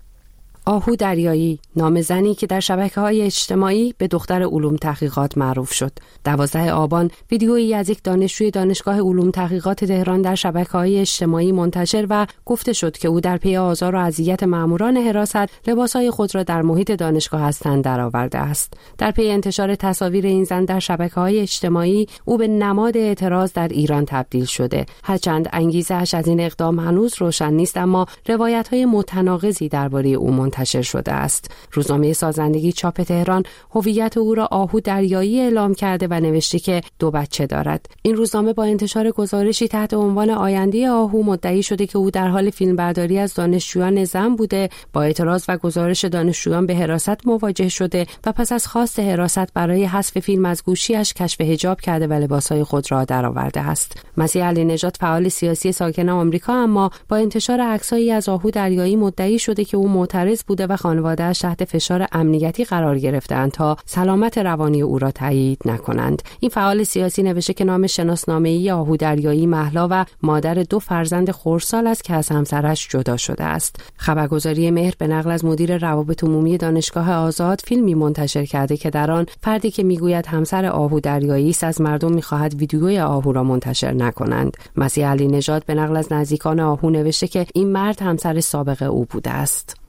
آهو دریایی، نام زنی که در شبکه‌های اجتماعی به دختر علوم تحقیقات معروف شد. 12 آبان ویدیویی از یک دانشجوی دانشگاه علوم تحقیقات تهران در شبکه‌های اجتماعی منتشر و گفته شد که او در پی آزار و اذیت ماموران حراست لباسهای خود را در محیط دانشگاه از تن درآورده است. در پی انتشار تصاویر این زن در شبکه‌های اجتماعی، او به نماد اعتراض در ایران تبدیل شده. هرچند انگیزه‌اش از این اقدام هنوز روشن نیست، اما روایت‌های متناقضی درباره او منتشر شده است. روزنامه سازندگی چاپ تهران هویت او را آهو دریایی اعلام کرده و نوشته که 2 بچه دارد. این روزنامه با انتشار گزارشی تحت عنوان آینده آهو مدعی شده که او در حال فیلمبرداری از دانشجویان زن بوده، با اعتراض و گزارش دانشجویان به حراست مواجه شده و پس از خواست حراست برای حذف فیلم از گوشیش کشف حجاب کرده و لباسهای خود را درآورده است. مسیح علی نژاد فعال سیاسی ساکن آمریکا اما با انتشار عکسایی از آهو دریایی مدعی شده که او معترض بوده و خانواده‌اش تحت فشار امنیتی قرار گرفتند تا سلامت روانی او را تایید نکنند. این فعال سیاسی نوشته که نام شناسنامه‌ای آهو دریایی مهلا و مادر 2 فرزند خردسال است که از همسرش جدا شده است. خبرگزاری مهر به نقل از مدیر روابط عمومی دانشگاه آزاد فیلمی منتشر کرده که در آن فردی که میگوید همسر آهو دریایی است از مردم می‌خواهد ویدیوی آهو را منتشر نکنند. مسیح علی نژاد به نقل از نزدیکان آهو نوشته که این مرد همسر سابق او بوده است.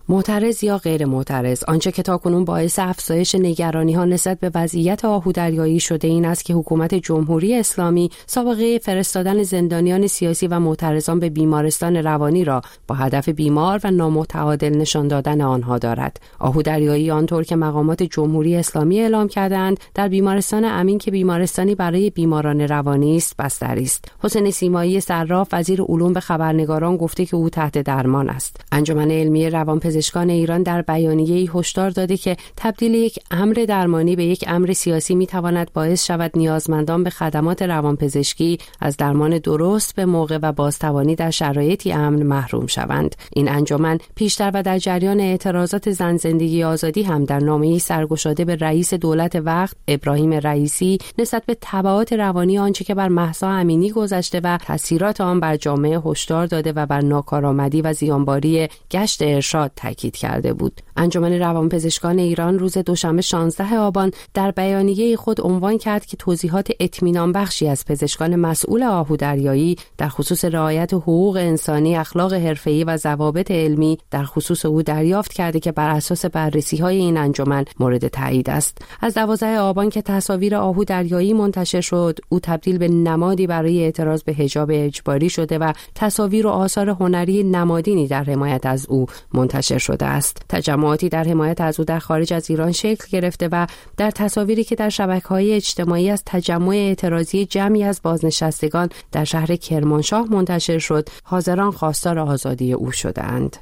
معترض یا غیر معترض، آنچه که تاکنون باعث افزایش نگرانی‌ها نسبت به وضعیت آهودریایی شده این است که حکومت جمهوری اسلامی سابقه فرستادن زندانیان سیاسی و معترضان به بیمارستان روانی را با هدف بیمار و نامتعادل نشان دادن آنها دارد. آهودریایی آنطور که مقامات جمهوری اسلامی اعلام کردند در بیمارستان امین که بیمارستانی برای بیماران روانی است بستری است. حسین سیمایی صراف وزیر علوم به خبرنگاران گفته که او تحت درمان است. انجمن علمی روانپزشکان ایران در بیانیه‌ای هشدار داده که تبدیل یک امر درمانی به یک امر سیاسی می‌تواند باعث شود نیازمندان به خدمات روانپزشکی از درمان درست به موقع و بازتوانی در شرایطی امن محروم شوند. این انجمن پیشتر و در جریان اعتراضات زن زندگی آزادی هم در نامه‌ای سرگشاده به رئیس دولت وقت ابراهیم رئیسی نسبت به تبعات روانی آنچه که بر مهسا امینی گذشته و تاثیرات آن بر جامعه هشدار داده و بر ناکارآمدی و زیانباری گشت ارشاد تاکید کرده بود. انجمن روانپزشکان ایران روز دوشنبه 16 آبان در بیانیه خود عنوان کرد که توضیحات اطمینان بخشی از پزشکان مسئول آهودریایی در خصوص رعایت حقوق انسانی، اخلاق حرفه‌ای و ضوابط علمی در خصوص او دریافت کرده که بر اساس بررسی‌های این انجمن مورد تایید است. از 12 آبان که تصاویر آهودریایی منتشر شد، او تبدیل به نمادی برای اعتراض به حجاب اجباری شده و تصاویر و آثار هنری نمادینی در حمایت از او منتشر شده است. تجمعاتی در حمایت از او در خارج از ایران شکل گرفته و در تصاویری که در شبکه‌های اجتماعی از تجمع اعتراضی جمعی از بازنشستگان در شهر کرمانشاه منتشر شد، حاضران خواستار آزادی او شدند.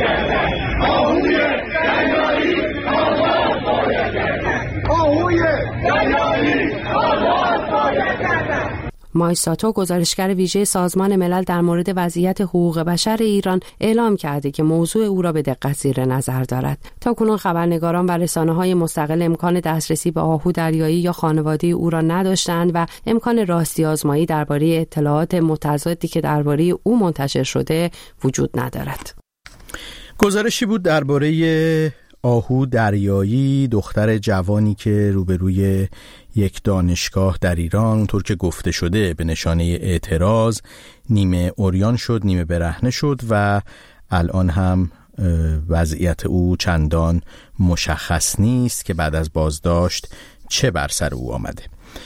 مایساتو گزارشگر ویژه سازمان ملل در مورد وضعیت حقوق بشر ایران اعلام کرده که موضوع او را به دقت زیر نظر دارد. تاکنون خبرنگاران و رسانه‌های مستقل امکان دسترسی به آهودریایی یا خانواده او را نداشتند و امکان راستی آزمایی درباره اطلاعات متضادی که درباره او منتشر شده وجود ندارد. گزارشی بود درباره آهودریایی، دختر جوانی که روبروی یک دانشگاه در ایران اونطور که گفته شده به نشانه اعتراض نیمه عریان شد، نیمه برهنه شد و الان هم وضعیت او چندان مشخص نیست که بعد از بازداشت چه بر سر او آمده.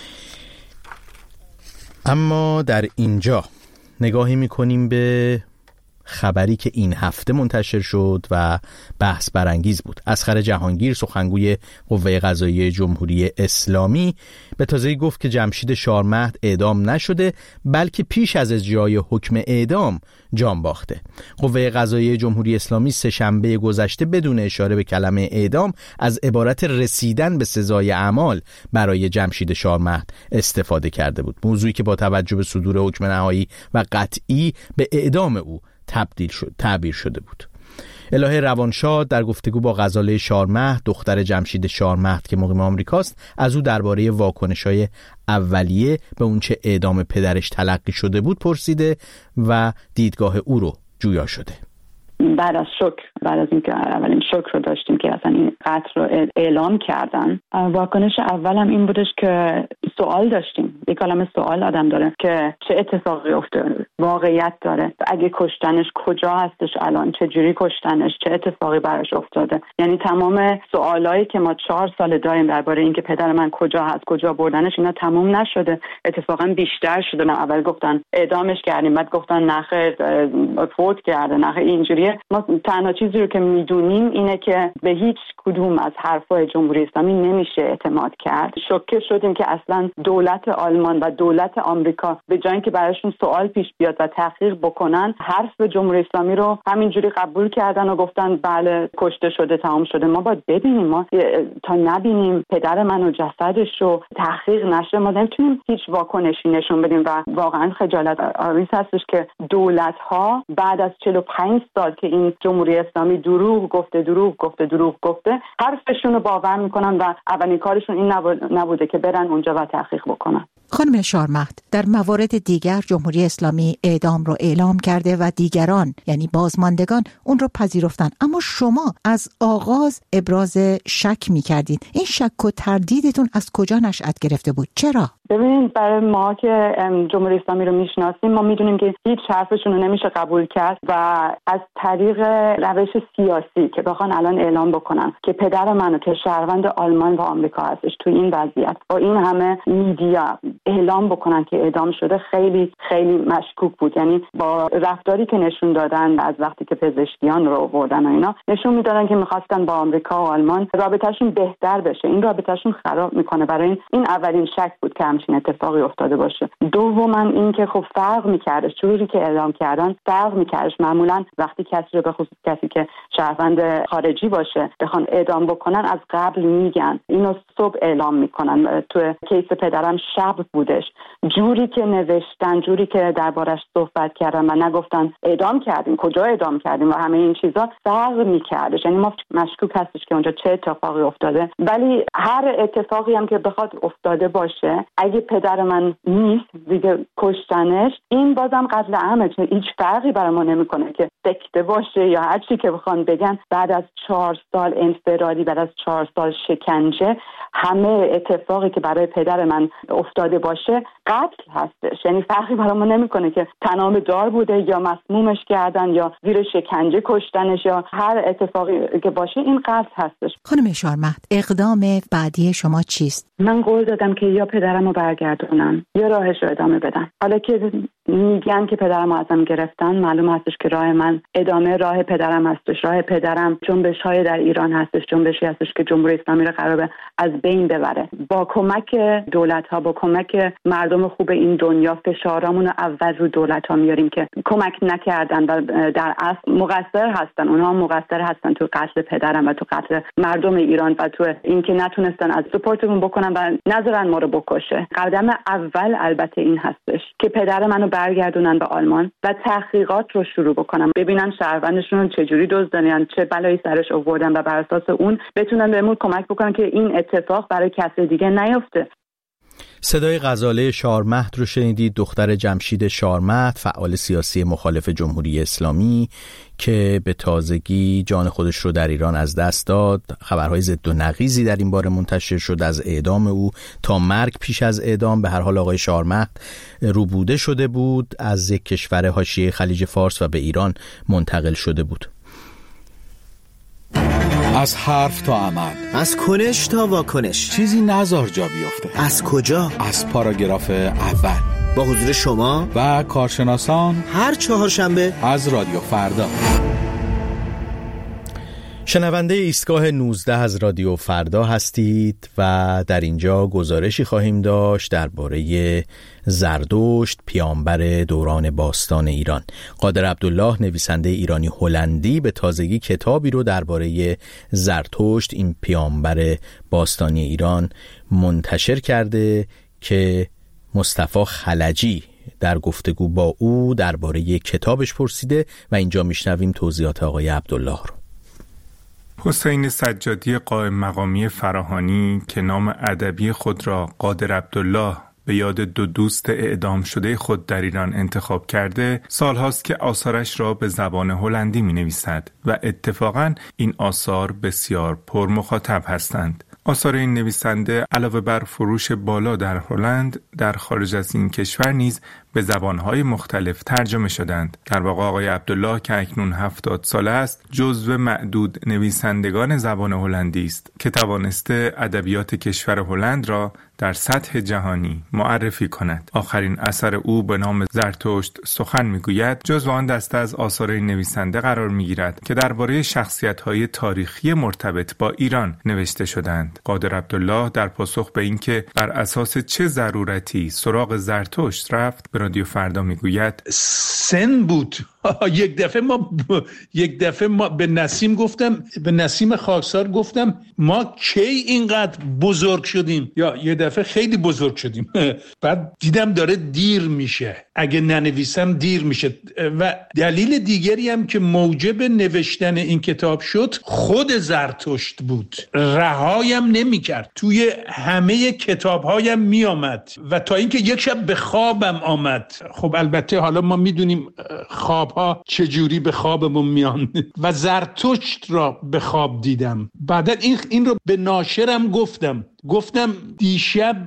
اما در اینجا نگاهی می‌کنیم به خبری که این هفته منتشر شد و بحث برانگیز بود. اسخر جهانگیر سخنگوی قوه قضاییه جمهوری اسلامی به تازگی گفت که جمشید شارمهد اعدام نشده بلکه پیش از اجرای حکم اعدام جان باخته. قوه قضاییه جمهوری اسلامی سه‌شنبه گذشته بدون اشاره به کلمه اعدام از عبارت رسیدن به سزای اعمال برای جمشید شارمهد استفاده کرده بود، موضوعی که با توجه به صدور حکم نهایی و قطعی به اعدام او تعبیر شده بود. الهه روانشاد در گفتگو با غزاله شارمهد دختر جمشید شارمهد که مقیم آمریکاست از او درباره واکنش‌های اولیه به اونچه اعدام پدرش تلقی شده بود پرسیده و دیدگاه او رو جویا شده. بعد از اینکه اولین شوک رو داشتیم که اصلا این قتل رو اعلام کردن، واکنش اولم این بودش که سوال داشتیم. یک کلمه سوال آدم داره که چه اتفاقی افتاده، واقعیت داره، اگه کشتنش کجا هستش الان، چه جوری کشتنش، چه اتفاقی براش افتاده. یعنی تمام سوالایی که ما 4 سال داریم درباره اینکه پدر من کجا هست، کجا بردنش، اینا تموم نشده، اتفاقا بیشتر شده. اول گفتن اعدامش کردیم، بعد گفتن نخیر فوت کرده، نخیر اینجوریه. ما تنها چیزی رو که میدونیم اینه که به هیچ کدوم از حرفای جمهوری اسلامی نمیشه اعتماد کرد. شوکه شدیم که اصلا دولت آلمان و دولت آمریکا به جای اینکه براشون سوال پیش بیاد و تحقیق بکنن، حرف جمهوری اسلامی رو همینجوری قبول کردن و گفتن بله کشته شده، تمام شده. ما باید ببینیم، ما تا نبینیم پدر من و جسدش رو تحقیق نشه ما نمیتونیم هیچ واکنشی نشون بدیم و واقعا خجالت آمیز هستش که دولت ها بعد از 45 سال که این جمهوری اسلامی دروغ گفته حرفشون رو باور میکنن و اولین کارشون این نبوده که برن اونجا و تحقیق بکنن. خانم شارمهد، در موارد دیگر جمهوری اسلامی اعدام رو اعلام کرده و دیگران یعنی بازماندگان اون رو پذیرفتن، اما شما از آغاز ابراز شک می‌کردید. این شک و تردیدتون از کجا نشأت گرفته بود؟ چرا؟ ببینید، برای ما که جمهوری اسلامی رو میشناسیم، ما میدونیم که هیچ حرفشون رو نمیشه قبول کرد و از طریق روش سیاسی که بخوان الان اعلام بکنن که پدر منو که شهروند آلمان و آمریکا هستش تو این وضعیت با این همه میدیا اعلام بکنن که اعدام شده، خیلی خیلی مشکوک بود. یعنی با رفتاری که نشون دادن از وقتی که پزشکیان رو آوردن و اینا، نشون میدادن که میخواستن با آمریکا و آلمان رابطهشون بهتر بشه. این رابطهشون خراب میکنه. برای این اولین شک بود که همچین اتفاقی افتاده باشه. دوما این که خب فرق میکردش، جوری که اعلام کردن فرق میکردش. معمولا وقتی کسی رو به خصوص کسی که شهروند خارجی باشه بخوان اعدام بکنن، از قبل میگن، اینو صبح اعلام میکنن. تو کیس پدرم شب بودش، جوری که نوشتن، جوری که دربارش صحبت کردن و نگفتن اعدام کردیم، کجا اعدام کردیم و همه این چیزا، فرق میکردش. یعنی ما مشکوک هستش که اونجا چه اتفاقی افتاده. ولی هر اتفاقی هم که بخواد افتاده باشه، اگه پدر من نیست دیگه کشتنش، این بازم قتل عامه. هیچ فرقی برای ما نمیکنه که سکته باشه یا هر چی که بخوان بگن. بعد از 4 سال انفرادی، بعد از 4 سال شکنجه، همه اتفاقی که برای پدر من افتاده باشه قتل هستش. یعنی فرقی برای ما نمیکنه که تنام دار بوده یا مسمومش کردن یا زیر شکنجه کشتنش یا هر اتفاقی که باشه، این قتل هستش. خانم شارمهد، اقدام بعدی شما چیست؟ من قول دادم که یا پدرم رو برگردونم یا راهش رو ادامه بدم. حالا که میگن که پدرم رو ازم گرفتن، معلوم هستش که راه من ادامه راه پدرم هستش. راه پدرم جنبش‌های در ایران هستش، جنبشی هستش که جمهوری اسلامی رو قراره از بین ببره. با کمک دولت‌ها، با کمک مردم خوب این دنیا، فشارامون رو اول رو دولت‌ها میاریم که کمک نکردن و در اصل مقصر هستن. اونها مقصر هستن تو قتل پدرم و تو قتل مردم ایران و تو اینکه نتونستن از سپورتمون بکنن و نذارن ما رو بکشه. قدم اول البته این هستش که پدر منو برگردونن به آلمان و تحقیقات رو شروع بکنن، ببینن شهروندشون چجوری دزدیدن، چه بلایی سرش آوردن و بر اساس اون بتونن بهمون کمک بکنن که این اتفاق برای کسی دیگه نیفته. صدای غزاله شارمهد رو شنیدید، دختر جمشید شارمهد، فعال سیاسی مخالف جمهوری اسلامی که به تازگی جان خودش رو در ایران از دست داد. خبرهای ضد و نقیضی در این باره منتشر شد، از اعدام او تا مرگ پیش از اعدام. به هر حال آقای شارمهد روبوده شده بود، از یک کشور حاشیه خلیج فارس و به ایران منتقل شده بود. از حرف تا عمل، از کنش تا واکنش، چیزی نذار جا بیفته. از کجا؟ از پاراگراف اول، با حضور شما و کارشناسان، هر چهارشنبه از رادیو فردا. شنونده ایستگاه 19 از رادیو فردا هستید و در اینجا گزارشی خواهیم داشت درباره زردشت، پیامبر دوران باستان ایران. قادر عبدالله، نویسنده ایرانی هلندی، به تازگی کتابی رو درباره زرتشت، این پیامبر باستانی ایران، منتشر کرده که مصطفی خلجی در گفتگو با او درباره کتابش پرسیده و اینجا میشنویم توضیحات آقای عبدالله رو. حسین سجادی قائم مقامی فراهانی که نام ادبی خود را قادر عبدالله به یاد 2 دوست اعدام شده خود در ایران انتخاب کرده، سالهاست که آثارش را به زبان هلندی می نویسد و اتفاقاً این آثار بسیار پر مخاطب هستند. آثار این نویسنده علاوه بر فروش بالا در هلند، در خارج از این کشور نیز به زبانهای مختلف ترجمه شدند. در واقع آقای عبدالله که اکنون 70 ساله است، جزو معدود نویسندگان زبان هلندی است که توانسته ادبیات کشور هلند را در سطح جهانی معرفی کند. آخرین اثر او به نام زرتشت سخن میگوید جزو آن دسته از آثار این نویسنده قرار میگیرد که درباره شخصیت‌های تاریخی مرتبط با ایران نوشته شدند. قادر عبدالله در پاسخ به اینکه بر اساس چه ضرورتی سراغ زرتشت رفت، به رادیو فردا میگوید سن بود یک دفعه ما به نسیم خاکسار گفتم ما کی اینقدر بزرگ شدیم، یا یه دفعه خیلی بزرگ شدیم. بعد دیدم داره دیر میشه، اگه ننویسم دیر میشه. و دلیل دیگری هم که موجب نوشتن این کتاب شد خود زرتشت بود. رهایم نمیکرد، توی همه کتابهایم میامد و تا اینکه یک شب به خوابم آمد. خب البته حالا ما میدونیم خوابها چجوری به خوابمون میان و زرتشت را به خواب دیدم. بعدا این رو به ناشرم گفتم دیشب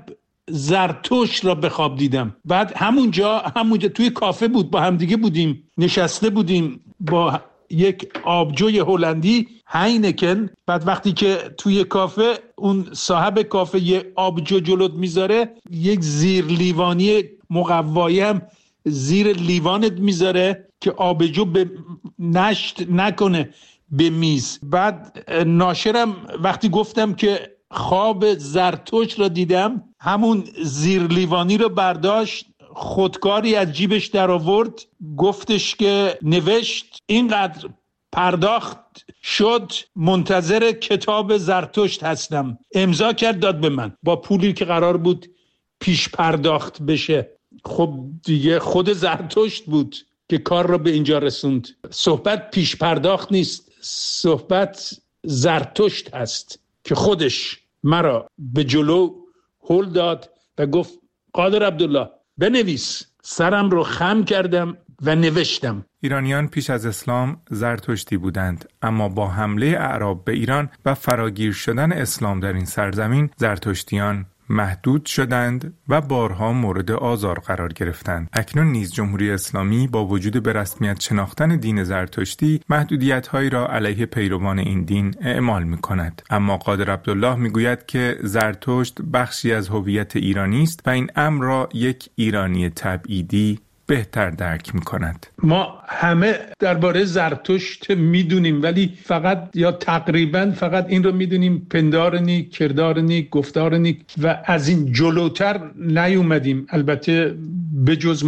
زرتشت را به خواب دیدم. بعد همونجا توی کافه بود، با همدیگه بودیم، نشسته بودیم با یک آبجوی هلندی هاینکن. بعد وقتی که توی کافه اون صاحب کافه یه آبجو جلوت میذاره، یک زیر لیوانی مقوایی هم زیر لیوانت میذاره که آبجو به نشت نکنه به میز. بعد ناشرم وقتی گفتم که خواب زرتشت را دیدم، همون زیر لیوانی رو برداشت، خودکاری از جیبش در آورد، گفتش که نوشت اینقدر پرداخت شد، منتظر کتاب زرتشت هستم. امضا کرد داد به من با پولی که قرار بود پیش پرداخت بشه. خب دیگه خود زرتشت بود که کار را به اینجا رسوند. صحبت پیش پرداخت نیست، صحبت زرتشت هست که خودش مرا به جلو هل داد و گفت قادر عبدالله بنویس. سرم رو خم کردم و نوشتم. ایرانیان پیش از اسلام زرتشتی بودند، اما با حمله اعراب به ایران و فراگیر شدن اسلام در این سرزمین، زرتشتیان محدود شدند و بارها مورد آزار قرار گرفتند. اکنون نیز جمهوری اسلامی با وجود به رسمیت شناختن دین زرتشتی محدودیت‌هایی را علیه پیروان این دین اعمال می‌کند. اما قادر عبدالله می‌گوید که زرتشت بخشی از هویت ایرانی است و این امر را یک ایرانی تبعیدی بهتر درک می‌کند. ما همه درباره زرتشت میدونیم، ولی فقط یا تقریبا فقط این رو میدونیم پندارنی، کردارنی، گفتارنی و از این جلوتر نیومدیم، البته بجز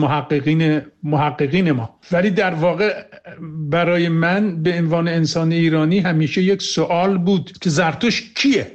محققین ما. ولی در واقع برای من به عنوان انسان ایرانی همیشه یک سوال بود که زرتشت کیه؟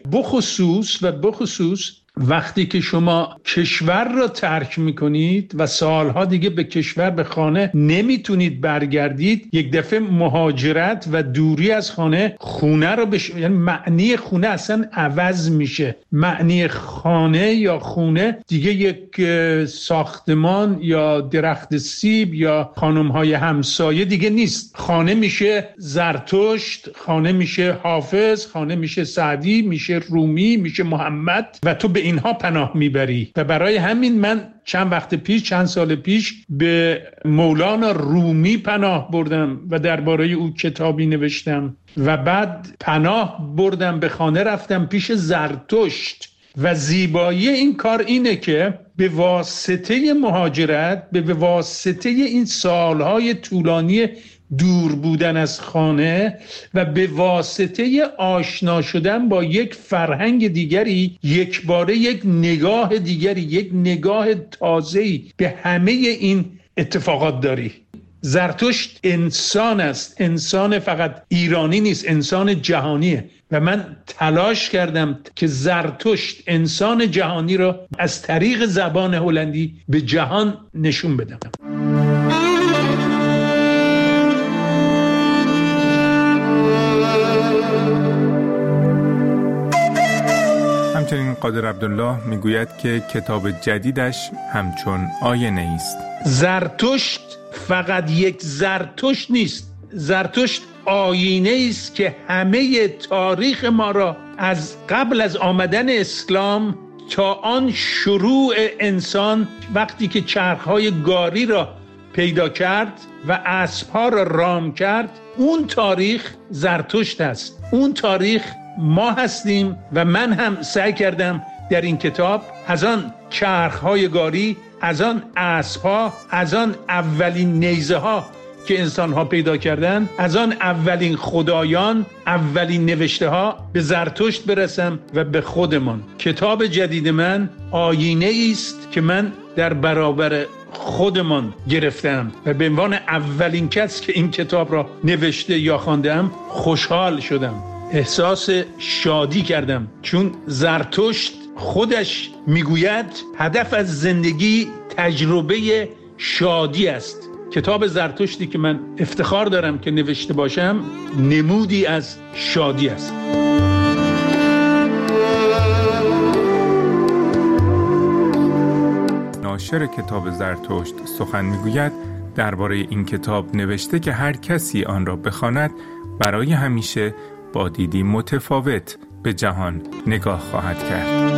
بخصوص وقتی که شما کشور را ترک میکنید و سالها دیگه به کشور، به خانه نمیتونید برگردید، یک دفعه مهاجرت و دوری از خونه رو یعنی معنی خونه اصلا عوض میشه. معنی خانه یا خونه دیگه یک ساختمان یا درخت سیب یا خانمهای همسایه دیگه نیست. خانه میشه زرتشت، خانه میشه حافظ، خانه میشه سعدی، میشه رومی، میشه محمد و تو به اینها پناه میبری. و برای همین من چند سال پیش به مولانا رومی پناه بردم و درباره او کتابی نوشتم و بعد پناه بردم، به خانه رفتم پیش زرتشت. و زیبایی این کار اینه که به واسطه مهاجرت، به واسطه این سالهای طولانی دور بودن از خانه و به واسطه آشنا شدن با یک فرهنگ دیگری، یک باره یک نگاه دیگری، یک نگاه تازه‌ای به همه این اتفاقات داری. زرتشت انسان است، انسان فقط ایرانی نیست، انسان جهانیه و من تلاش کردم که زرتشت انسان جهانی را از طریق زبان هلندی به جهان نشون بدم. همچنین قادر عبدالله میگوید که کتاب جدیدش همچون آینه است. زرتشت فقط یک زرتشت نیست، زرتشت آینه است که همه تاریخ ما را از قبل از آمدن اسلام تا آن شروع انسان، وقتی که چرخهای گاری را پیدا کرد و اسبها را رام کرد، اون تاریخ زرتشت است. اون تاریخ ما هستیم و من هم سعی کردم در این کتاب از آن چرخهای گاری، از آن اسبها، از آن اولین نیزه ها که انسان ها پیدا کردن، از آن اولین خدایان، اولین نوشته ها به زرتشت برسم و به خودمان. کتاب جدید من آینه است که من در برابر خودمان گرفتم و به عنوان اولین کس که این کتاب را نوشته یا خواندم خوشحال شدم، احساس شادی کردم، چون زرتشت خودش میگوید هدف از زندگی تجربه شادی است. کتاب زرتشتی که من افتخار دارم که نوشته باشم نمودی از شادی است. ناشر کتاب زرتشت سخن میگوید درباره این کتاب نوشته که هر کسی آن را بخواند برای همیشه با دیدی متفاوت به جهان نگاه خواهد کرد.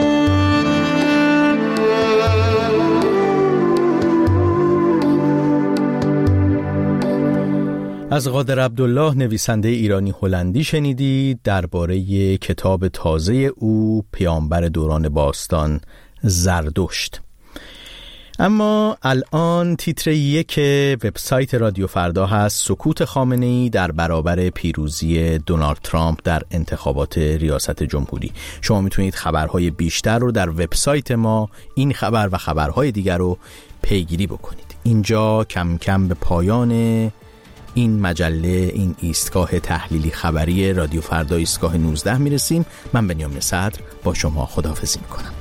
از قادر عبدالله نویسنده ایرانی هلندی شنیدید درباره کتاب تازه او پیامبر دوران باستان زردشت. اما الان تیتر 1 وبسایت رادیو فردا هست: سکوت خامنه‌ای در برابر پیروزی دونالد ترامپ در انتخابات ریاست جمهوری. شما میتونید خبرهای بیشتر رو در وبسایت ما، این خبر و خبرهای دیگر رو پیگیری بکنید. اینجا کم کم به پایان این مجله، این ایستگاه تحلیلی خبری رادیو فردا ایستگاه 19 میرسیم. من بنیامین صدر با شما خداحافظی میکنم.